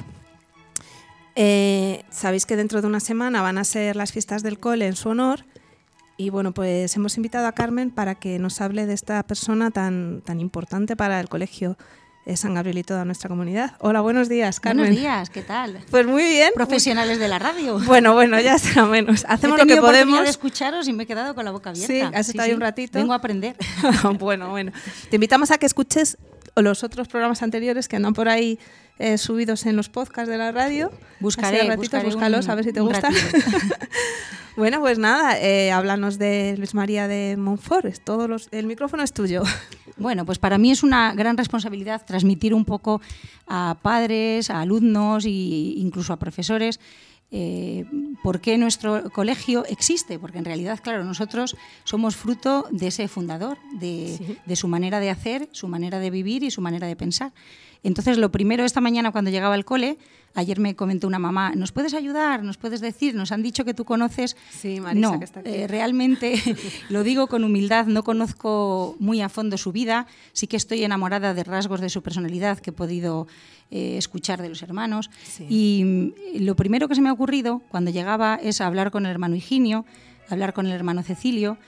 Eh, sabéis que dentro de una semana van a ser las fiestas del cole en su honor y bueno, pues hemos invitado a Carmen para que nos hable de esta persona tan, tan importante para el colegio de San Gabriel y toda nuestra comunidad. Hola, buenos días, Carmen. Buenos días, ¿qué tal? Pues muy bien. Profesionales de la radio. Bueno, bueno, ya será menos. Hacemos He lo que oportunidad podemos. de escucharos y me he quedado con la boca abierta. Sí, has estado sí, ahí un ratito. Vengo a aprender. Bueno, bueno. Te invitamos a que escuches los otros programas anteriores que andan por ahí eh, subidos en los podcasts de la radio. Buscaré, ratitos, buscaré búscalos un, a ver si te un gustan. Bueno, pues nada, eh, háblanos de Luis María de Montfort. Todos los, el micrófono es tuyo. Bueno, pues para mí es una gran responsabilidad transmitir un poco a padres, a alumnos e incluso a profesores eh, por qué nuestro colegio existe, porque en realidad, claro, nosotros somos fruto de ese fundador, de, sí. de su manera de hacer, su manera de vivir y su manera de pensar. Entonces, lo primero, esta mañana cuando llegaba al cole, ayer me comentó una mamá, ¿nos puedes ayudar? ¿Nos puedes decir? Nos han dicho que tú conoces. Sí, Marisa, no, que está aquí. Eh, realmente, lo digo con humildad, no conozco muy a fondo su vida, sí que estoy enamorada de rasgos de su personalidad que he podido eh, escuchar de los hermanos. Sí. Y lo primero que se me ha ocurrido cuando llegaba es hablar con el hermano Higinio, hablar con el hermano Cecilio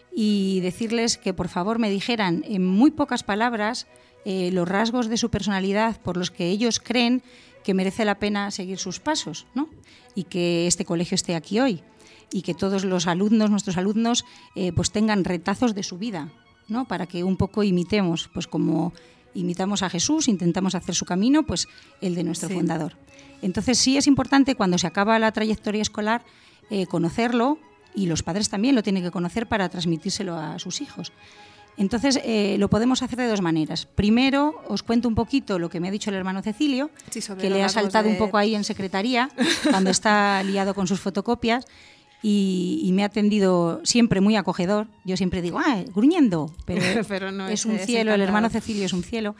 y decirles que por favor me dijeran en muy pocas palabras Eh, los rasgos de su personalidad por los que ellos creen que merece la pena seguir sus pasos, ¿no? Y que este colegio esté aquí hoy y que todos los alumnos, nuestros alumnos, eh, pues tengan retazos de su vida, ¿no? Para que un poco imitemos, pues como imitamos a Jesús, intentamos hacer su camino, pues el de nuestro sí. fundador. Entonces sí es importante cuando se acaba la trayectoria escolar eh, conocerlo y los padres también lo tienen que conocer para transmitírselo a sus hijos. Entonces, eh, lo podemos hacer de dos maneras. Primero, os cuento un poquito lo que me ha dicho el hermano Cecilio, sí, que le ha saltado de... un poco ahí en secretaría, cuando está liado con sus fotocopias, y, y me ha atendido siempre muy acogedor. Yo siempre digo, ah, gruñendo, pero, pero no es, es un es cielo, encantador. El hermano Cecilio es un cielo.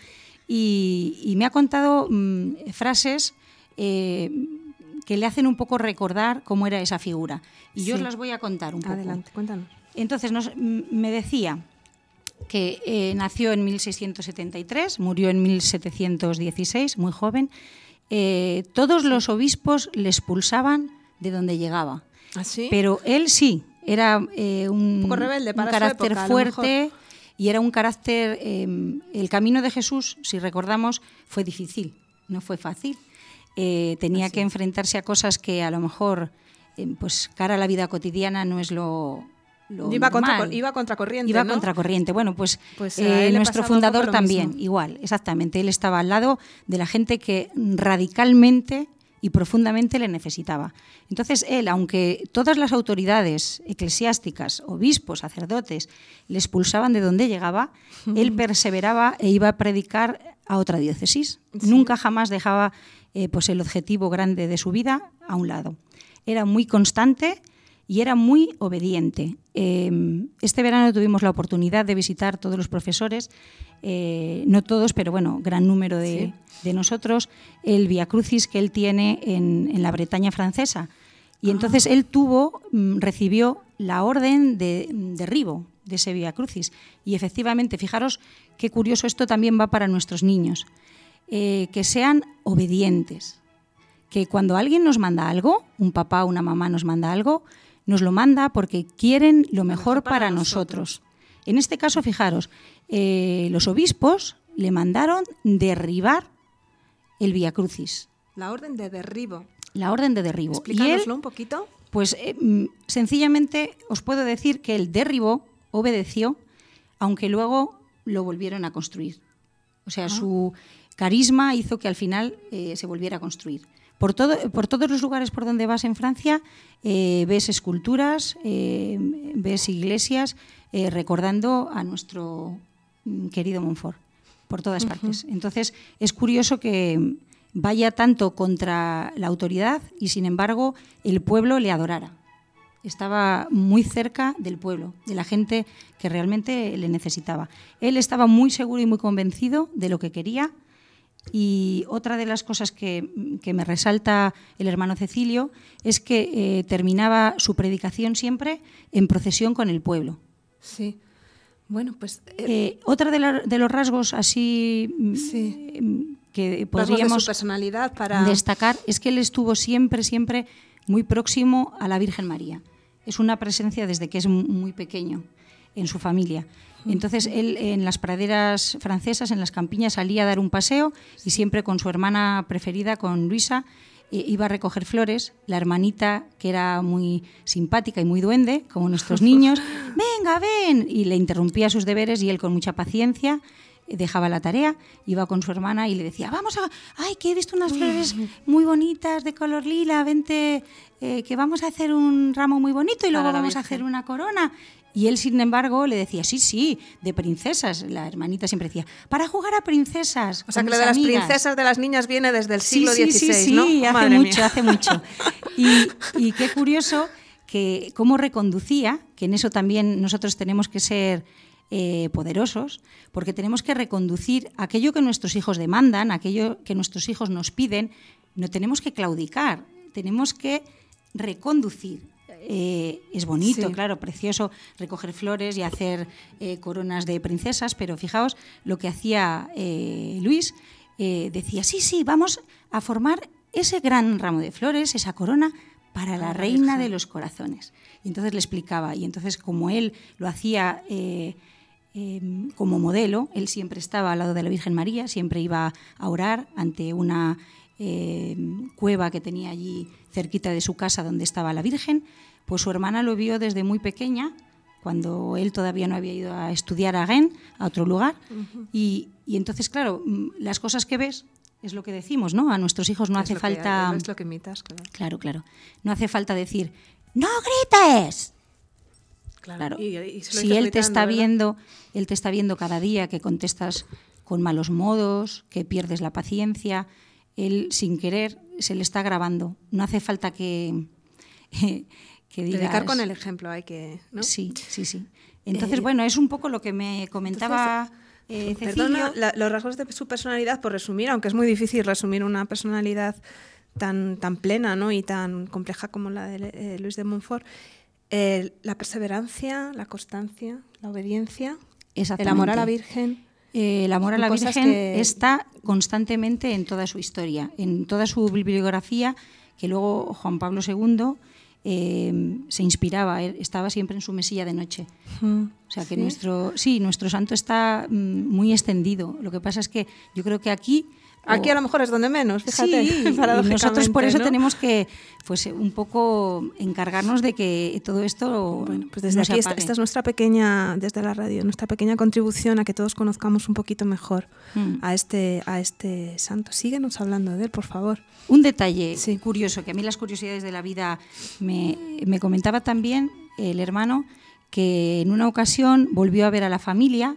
Y, y me ha contado mmm, frases eh, que le hacen un poco recordar cómo era esa figura. Y sí. yo os las voy a contar un poco. Adelante, cuéntanos. Entonces, nos, me decía que eh, nació en mil seiscientos setenta y tres, murió en mil setecientos dieciséis, muy joven. Eh, todos los obispos le expulsaban de donde llegaba. ¿Ah, sí? Pero él sí, era eh, un, un poco rebelde para un carácter su época, fuerte y era un carácter... Eh, el camino de Jesús, si recordamos, fue difícil, no fue fácil. Eh, tenía ¿Ah, sí? que enfrentarse a cosas que a lo mejor, eh, pues cara a la vida cotidiana, no es lo... Iba, contra, iba contracorriente, Iba ¿no? contracorriente. Bueno, pues, pues eh, nuestro fundador también, mismo. igual, exactamente. Él estaba al lado de la gente que radicalmente y profundamente le necesitaba. Entonces, él, aunque todas las autoridades eclesiásticas, obispos, sacerdotes, le expulsaban de donde llegaba, uh-huh. él perseveraba e iba a predicar a otra diócesis. Sí. Nunca jamás dejaba eh, pues el objetivo grande de su vida a un lado. Era muy constante y era muy obediente. Eh, este verano tuvimos la oportunidad de visitar todos los profesores, eh, no todos, pero bueno, gran número de, sí. de nosotros, el Via Crucis que él tiene en, en la Bretaña francesa. Y ah. entonces él tuvo, recibió la orden de derribo de ese Via Crucis. Y efectivamente, fijaros qué curioso, esto también va para nuestros niños, eh, que sean obedientes, que cuando alguien nos manda algo, un papá o una mamá nos manda algo, nos lo manda porque quieren lo mejor, mejor para, para nosotros. nosotros. En este caso, fijaros, eh, los obispos le mandaron derribar el Via Crucis. La orden de derribo. La orden de derribo. Explícanoslo un poquito. Pues eh, sencillamente os puedo decir que el derribó, obedeció, aunque luego lo volvieron a construir. O sea, Ah. su carisma hizo que al final eh, se volviera a construir. Por, todo, por todos los lugares por donde vas en Francia eh, ves esculturas, eh, ves iglesias eh, recordando a nuestro mm, querido Montfort, por todas Ujú. partes. Entonces, es curioso que vaya tanto contra la autoridad y, sin embargo, el pueblo le adorara. Estaba muy cerca del pueblo, de la gente que realmente le necesitaba. Él estaba muy seguro y muy convencido de lo que quería. Y otra de las cosas que, que me resalta el hermano Cecilio es que eh, terminaba su predicación siempre en procesión con el pueblo. Sí. Bueno, pues... eh, Eh, otra de, la- de los rasgos así mm, Sí. eh, que rasgos de podríamos su personalidad para... destacar es que él estuvo siempre, siempre muy próximo a la Virgen María. Es una presencia desde que es mu- muy pequeño en su familia. Entonces él en las praderas francesas, en las campiñas, salía a dar un paseo y siempre con su hermana preferida, con Luisa, eh, iba a recoger flores. La hermanita, que era muy simpática y muy duende, como nuestros niños, venga, ven, y le interrumpía sus deberes y él con mucha paciencia eh, dejaba la tarea, iba con su hermana y le decía, vamos a, ay, que he visto unas flores muy bonitas de color lila, vente, eh, que vamos a hacer un ramo muy bonito y luego Para la vamos a Virgen. hacer una corona. Y él, sin embargo, le decía, sí, sí, de princesas. La hermanita siempre decía, para jugar a princesas. O sea, con que lo mis de las amigas". princesas de las niñas viene desde el siglo Sí, sí, dieciséis, sí, ¿no? sí, hace Madre mucho, mía. hace mucho. Y, y qué curioso que cómo reconducía, que en eso también nosotros tenemos que ser eh, poderosos, porque tenemos que reconducir aquello que nuestros hijos demandan, aquello que nuestros hijos nos piden, no tenemos que claudicar, tenemos que reconducir. Eh, es bonito, Sí. claro, precioso recoger flores y hacer eh, coronas de princesas, pero fijaos lo que hacía eh, Luis, eh, decía, sí, sí, vamos a formar ese gran ramo de flores, esa corona, para la la reina Virgen. de los corazones. Y entonces le explicaba, y entonces como él lo hacía eh, eh, como modelo, él siempre estaba al lado de la Virgen María, siempre iba a orar ante una eh, cueva que tenía allí cerquita de su casa donde estaba la Virgen. Pues su hermana lo vio desde muy pequeña, cuando él todavía no había ido a estudiar a Rennes, a otro lugar. Ujú. y, y entonces, claro, mm, las cosas que ves, es lo que decimos, ¿no? A nuestros hijos no Es hace lo que- falta... es lo que imitas, claro. Claro, claro. No hace falta decir, ¡no grites! Claro. Claro. Y- y se lo Si dices él te gritando, está ¿verdad? viendo, él te está viendo cada día que contestas con malos modos, que pierdes la paciencia, él sin querer se le está grabando. No hace falta que, que digas... Predicar con el ejemplo hay que... ¿no? Sí, sí, sí. Entonces, Eh, bueno, es un poco lo que me comentaba eh, Cecilio. Perdona, la- los rasgos de su personalidad, por resumir, aunque es muy difícil resumir una personalidad tan, tan plena, ¿no? Y tan compleja como la de eh, Luis de Montfort, eh, la perseverancia, la constancia, la obediencia, el amor a la Virgen. Eh, el amor a Son la cosas Virgen que- está constantemente en toda su historia, en toda su bibliografía, que luego Juan Pablo segundo eh, se inspiraba, él estaba siempre en su mesilla de noche. O sea que ¿Sí? nuestro, sí, nuestro santo está mm, muy extendido. Lo que pasa es que yo creo que aquí... Aquí o- a lo mejor es donde menos, fíjate. Sí, y paradójicamente, nosotros por eso ¿no? tenemos que pues un poco encargarnos de que todo esto Bueno, pues desde no se aquí esta, apague. esta es nuestra pequeña, desde la radio, nuestra pequeña contribución a que todos conozcamos un poquito mejor Mm. a este a este santo. Síguenos hablando de él, por favor. Un detalle curioso, que a mí las curiosidades de la vida me, me comentaba también el hermano, que en una ocasión volvió a ver a la familia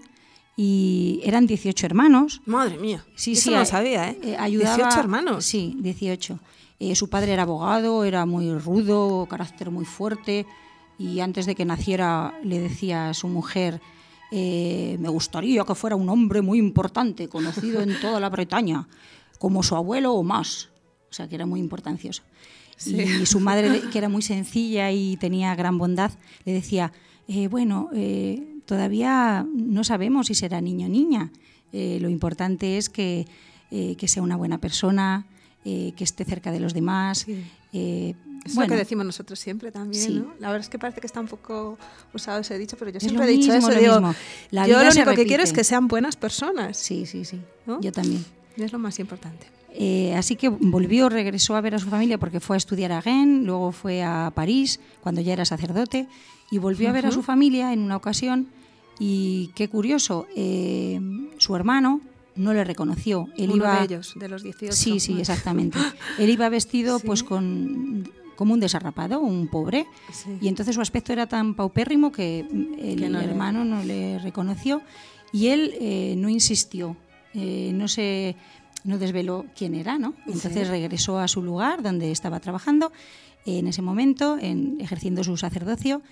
y eran dieciocho hermanos. Madre mía, Sí, eso sí, no lo a- sabía, ¿eh? eh, ayudaba- dieciocho hermanos. Sí, dieciocho. Eh, su padre era abogado, era muy rudo, carácter muy fuerte, y antes de que naciera le decía a su mujer, eh, me gustaría que fuera un hombre muy importante, conocido en toda la Bretaña, como su abuelo o más. O sea, que era muy importancioso. Sí. Y su madre, que era muy sencilla y tenía gran bondad, le decía, eh, bueno, eh, todavía no sabemos si será niño o niña. Eh, lo importante es que, eh, que sea una buena persona, eh, que esté cerca de los demás. Eh, Es bueno, lo que decimos nosotros siempre también, sí. ¿no? La verdad es que parece que está un poco usado ese dicho, pero yo Es siempre lo he dicho mismo, eso. lo Digo, mismo. La yo vida lo se único que quiero es repite. que sean buenas personas. Sí, sí, sí. ¿no? Yo también. Y es lo más importante. Eh, así que volvió, regresó a ver a su familia porque fue a estudiar a Rennes, luego fue a París cuando ya era sacerdote y volvió a ver a Ujú. su familia en una ocasión Y qué curioso, eh, su hermano no le reconoció. Él Uno iba, de ellos, de los dieciocho. Sí, sí, exactamente. Él iba vestido sí. pues con como un desarrapado, un pobre, sí. y entonces su aspecto era tan paupérrimo que el que no hermano le... no le reconoció y él eh, no insistió, eh, no se no desveló quién era, ¿no? Entonces sí. regresó a su lugar donde estaba trabajando eh, en ese momento, en, ejerciendo su sacerdocio,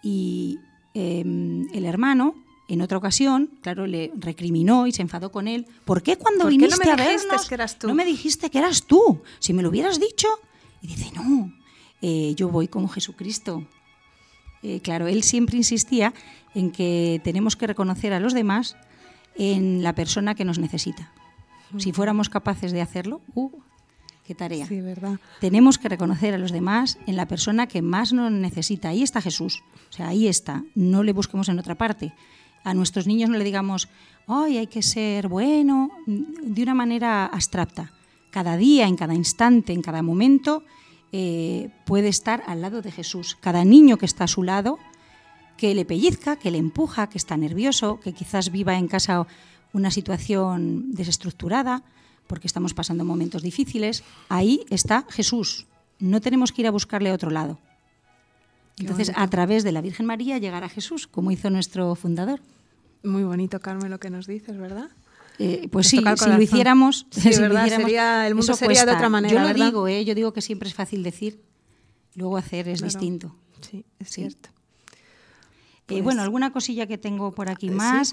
y eh, el hermano en otra ocasión, claro, le recriminó y se enfadó con él. ¿Por qué cuando ¿Por viniste qué no me a vernos que eras tú? no me dijiste que eras tú? Si me lo hubieras dicho. Y dice, no, eh, yo voy con Jesucristo. Eh, claro, él siempre insistía en que tenemos que reconocer a los demás en la persona que nos necesita. Mm. Si fuéramos capaces de hacerlo, ¡uh! ¡Qué tarea! Sí, ¿verdad? Tenemos que reconocer a los demás en la persona que más nos necesita. Ahí está Jesús. O sea, ahí está. No le busquemos en otra parte. A nuestros niños no le digamos, ¡ay, hay que ser bueno!, de una manera abstracta. Cada día, en cada instante, en cada momento, eh, puede estar al lado de Jesús. Cada niño que está a su lado, que le pellizca, que le empuja, que está nervioso, que quizás viva en casa una situación desestructurada, porque estamos pasando momentos difíciles, ahí está Jesús. No tenemos que ir a buscarle a otro lado. Entonces, a través de la Virgen María, llegar a Jesús, como hizo nuestro fundador. Muy bonito, Carmen, lo que nos dices, ¿verdad? Eh, pues sí, si lo hiciéramos, sí, si ¿verdad? Lo hiciéramos sería, el mundo sería cuesta. de otra manera. Yo lo ¿verdad? digo, ¿eh? yo digo que siempre es fácil decir, luego hacer es claro. distinto. Sí, es sí. cierto. Pues, eh, bueno, alguna cosilla que tengo por aquí más, ¿sí?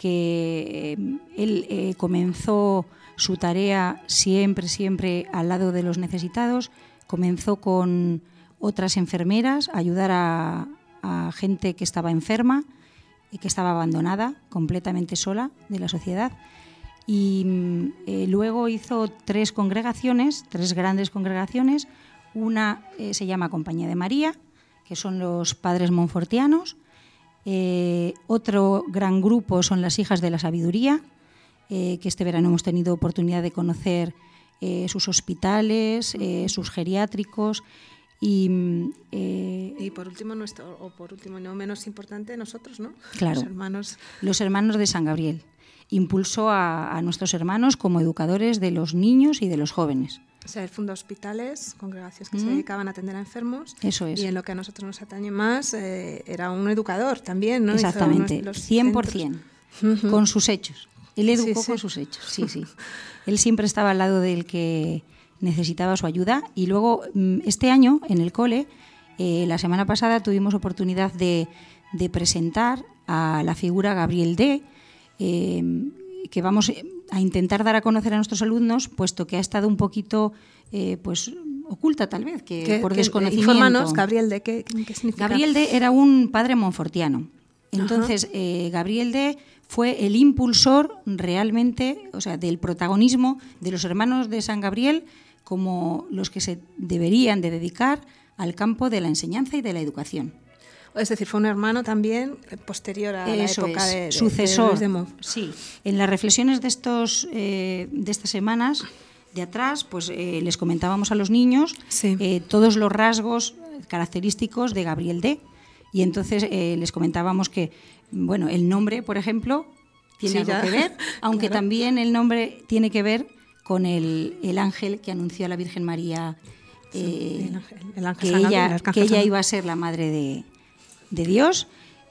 que eh, él eh, comenzó su tarea siempre, siempre al lado de los necesitados, comenzó con otras enfermeras a ayudar a, a gente que estaba enferma y que estaba abandonada, completamente sola de la sociedad. Y eh, luego hizo tres congregaciones, tres grandes congregaciones. Una eh, se llama Compañía de María, que son los padres monfortianos. Eh, otro gran grupo son las Hijas de la Sabiduría, eh, que este verano hemos tenido oportunidad de conocer eh, sus hospitales, eh, sus geriátricos. Y, eh, y por último, nuestro, o por último, no menos importante, nosotros, ¿no? Claro, los hermanos. Los hermanos de San Gabriel. Impulsó a, a nuestros hermanos como educadores de los niños y de los jóvenes. O sea, él fundó hospitales, congregaciones que mm. se dedicaban a atender a enfermos. Eso es. Y en lo que a nosotros nos atañe más, eh, era un educador también, ¿no? Exactamente, Hizo los cien por ciento, uh-huh. con sus hechos. Él educó sí, sí. con sus hechos, sí, sí. Él siempre estaba al lado del que necesitaba su ayuda. Y luego, este año, en el cole, eh, la semana pasada tuvimos oportunidad de, de presentar a la figura Gabriel D., eh, que vamos a intentar dar a conocer a nuestros alumnos, puesto que ha estado un poquito eh, pues oculta tal vez, que ¿Qué, por qué, desconocimiento. Infórmanos, Gabriel D., ¿qué, qué significa? Gabriel D. era un padre monfortiano. Entonces, eh, Gabriel D. fue el impulsor realmente, o sea, del protagonismo de los hermanos de San Gabriel como los que se deberían de dedicar al campo de la enseñanza y de la educación. Es decir, fue un hermano también posterior a Eso la época es, de, de sucesor. De, de Monf. Sí, en las reflexiones de estos eh, de estas semanas de atrás, pues eh, les comentábamos a los niños sí. eh, todos los rasgos característicos de Gabriel D. Y entonces eh, les comentábamos que, bueno, el nombre, por ejemplo, tiene sí, algo ya. que ver, aunque claro. también el nombre tiene que ver con el, el ángel que anunció a la Virgen María eh, sí, el ángel, el ángel que, San ella, Gabriel, que ella iba a ser la madre de, de Dios.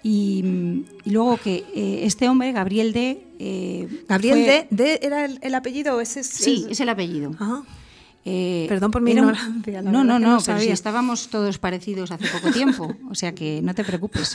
Y, y luego que eh, este hombre, Gabriel D. Eh, ¿Gabriel fue, D, D era el, el apellido o ese es? Sí, es el apellido. Ajá. Eh, Perdón por mi ignorancia. No, no, no, no pero si estábamos todos parecidos hace poco tiempo, o sea que no te preocupes.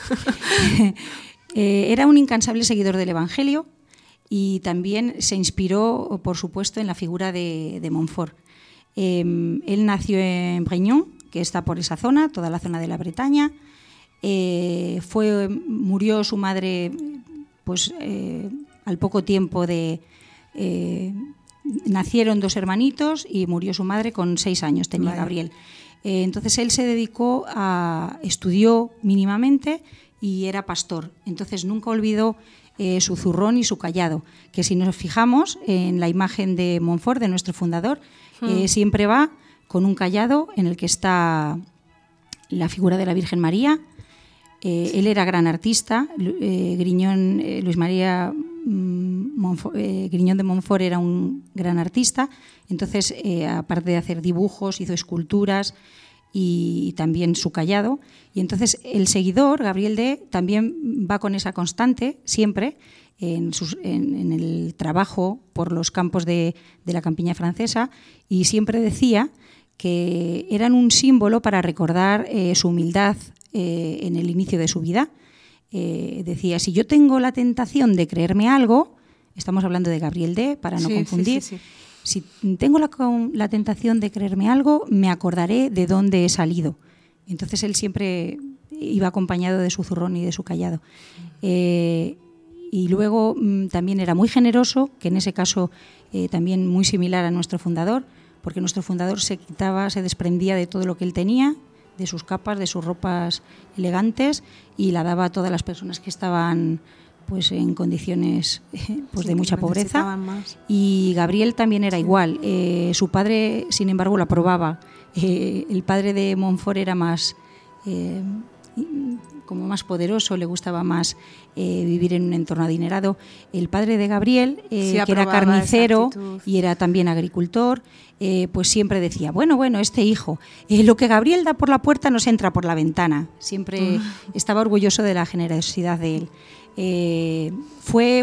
eh, era un incansable seguidor del Evangelio y también se inspiró, por supuesto, en la figura de, de Montfort. Eh, él nació en Brignon, que está por esa zona, toda la zona de la Bretaña. Eh, fue, murió su madre pues, eh, al poco tiempo de... Eh, nacieron dos hermanitos y murió su madre con seis años, tenía vale. Gabriel. Eh, entonces él se dedicó a... estudió mínimamente y era pastor. Entonces nunca olvidó eh, su zurrón y su cayado, que si nos fijamos en la imagen de Montfort, de nuestro fundador, hmm. eh, siempre va con un cayado en el que está la figura de la Virgen María, Eh, él era gran artista, eh, Griñón, eh, Luis María mm, Monfort, eh, Griñón de Montfort era un gran artista, entonces eh, aparte de hacer dibujos, hizo esculturas y también su cayado, y entonces el seguidor, Gabriel de, también va con esa constante, siempre, en, sus, en, en el trabajo por los campos de, de la campiña francesa, y siempre decía que eran un símbolo para recordar eh, su humildad eh, en el inicio de su vida. Eh, decía, si yo tengo la tentación de creerme algo, estamos hablando de Gabriel de, para no sí, confundir, sí, sí, si sí. tengo la, la tentación de creerme algo, me acordaré de dónde he salido. Entonces él siempre iba acompañado de su zurrón y de su cayado. Eh, y luego mm, también era muy generoso, que en ese caso eh, también muy similar a nuestro fundador, porque nuestro fundador se quitaba, se desprendía de todo lo que él tenía, de sus capas, de sus ropas elegantes, y la daba a todas las personas que estaban pues en condiciones pues sí, de mucha pobreza. Más. Y Gabriel también era sí. igual. Eh, su padre, sin embargo, lo aprobaba. Eh, el padre de Montfort era más eh, como más poderoso, le gustaba más eh, vivir en un entorno adinerado. El padre de Gabriel, eh, sí, que era carnicero y era también agricultor, eh, pues siempre decía, bueno, bueno, este hijo, eh, lo que Gabriel da por la puerta nos entra por la ventana. Siempre estaba orgulloso de la generosidad de él. Eh, fue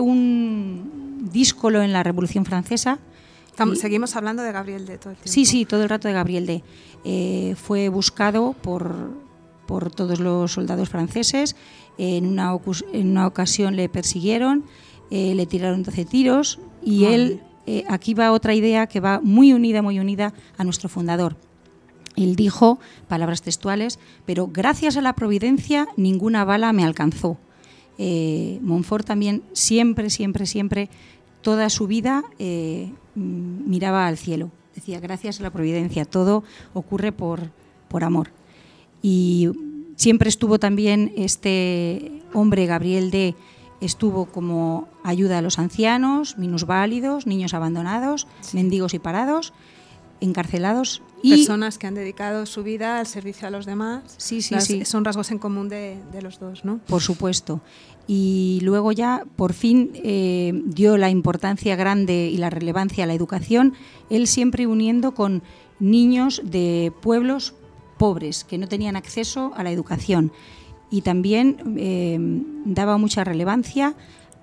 un díscolo en la Revolución Francesa. Estamos, seguimos hablando de Gabriel de todo el tiempo. Sí, sí, todo el rato de Gabriel de. Eh, fue buscado por, por todos los soldados franceses. En una, en una ocasión le persiguieron, eh, le tiraron doce tiros y Ay. él, eh, aquí va otra idea que va muy unida, muy unida a nuestro fundador. Él dijo, palabras textuales, pero gracias a la providencia ninguna bala me alcanzó. Eh, Montfort también siempre, siempre, siempre, toda su vida eh, miraba al cielo. Decía, gracias a la providencia, todo ocurre por, por amor. Y siempre estuvo también este hombre, Gabriel de, estuvo como ayuda a los ancianos, minusválidos, niños abandonados, sí. mendigos y parados, encarcelados. Y personas que han dedicado su vida al servicio a los demás. Sí, sí, Las, sí. Son rasgos en común de, de los dos, ¿no? Por supuesto. Y luego ya, por fin, eh, dio la importancia grande y la relevancia a la educación, él siempre uniendo con niños de pueblos pobres que no tenían acceso a la educación. Y también eh, daba mucha relevancia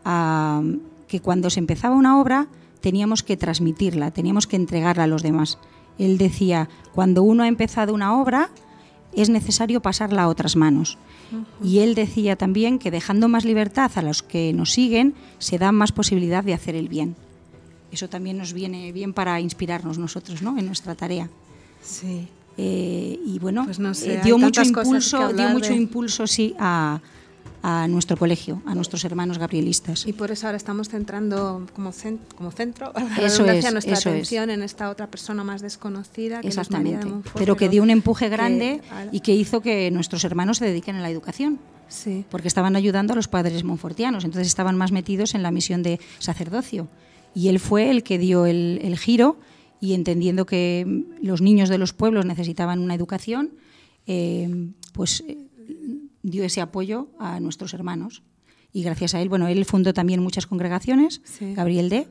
a que cuando se empezaba una obra teníamos que transmitirla, teníamos que entregarla a los demás. Él decía, cuando uno ha empezado una obra, es necesario pasarla a otras manos. Uh-huh. Y él decía también que dejando más libertad a los que nos siguen, se da más posibilidad de hacer el bien. Eso también nos viene bien para inspirarnos nosotros, ¿no?, en nuestra tarea. Sí. Eh, y bueno, pues no sé, eh, dio mucho impulso, dio mucho de... impulso, sí, a, a nuestro colegio, a nuestros hermanos gabrielistas. Y por eso ahora estamos centrando como, cent, como centro a la eso es, nuestra eso atención es. en esta otra persona más desconocida, que Exactamente. es María de Montfort, pero que dio un empuje grande que, y que hizo que nuestros hermanos se dediquen a la educación. Sí. Porque estaban ayudando a los padres monfortianos, entonces estaban más metidos en la misión de sacerdocio. Y él fue el que dio el, el giro, y entendiendo que los niños de los pueblos necesitaban una educación, eh, pues eh, dio ese apoyo a nuestros hermanos. Y gracias a él, bueno, él fundó también muchas congregaciones, sí. Gabriel de,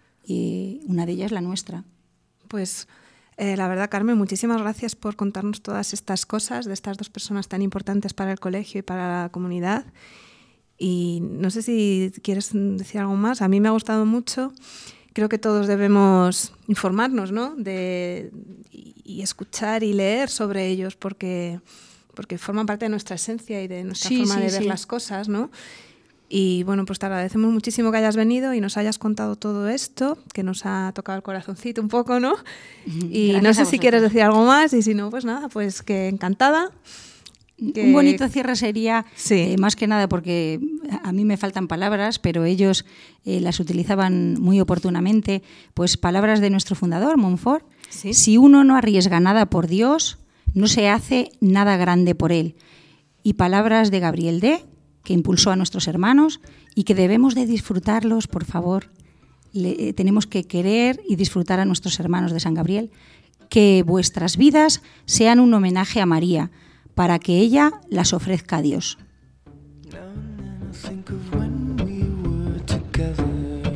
y una de ellas la nuestra. Pues eh, la verdad, Carmen, muchísimas gracias por contarnos todas estas cosas de estas dos personas tan importantes para el colegio y para la comunidad. Y no sé si quieres decir algo más. A mí me ha gustado mucho. Creo que todos debemos informarnos, ¿no?, de, y, y escuchar y leer sobre ellos, porque, porque forman parte de nuestra esencia y de nuestra sí, forma sí, de ver sí. las cosas, ¿no? Y bueno, pues te agradecemos muchísimo que hayas venido y nos hayas contado todo esto, que nos ha tocado el corazoncito un poco, ¿no? Y Gracias no sé si quieres decir algo más, y si no, pues nada, pues que encantada. Que... Un bonito cierre sería, sí. eh, más que nada porque a mí me faltan palabras, pero ellos eh, las utilizaban muy oportunamente, pues palabras de nuestro fundador, Montfort. ¿Sí? Si uno no arriesga nada por Dios, no se hace nada grande por él. Y palabras de Gabriel de, que impulsó a nuestros hermanos y que debemos de disfrutarlos, por favor. Le, eh, tenemos que querer y disfrutar a nuestros hermanos de San Gabriel. Que vuestras vidas sean un homenaje a María, para que ella las ofrezca a Dios. think of when we were together.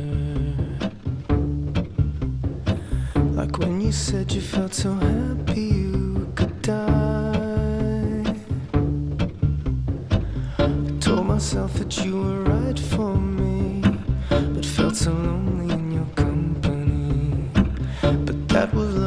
Like when you said you felt so happy you could die. I told myself that you were right for me, but felt so lonely in your company. But that was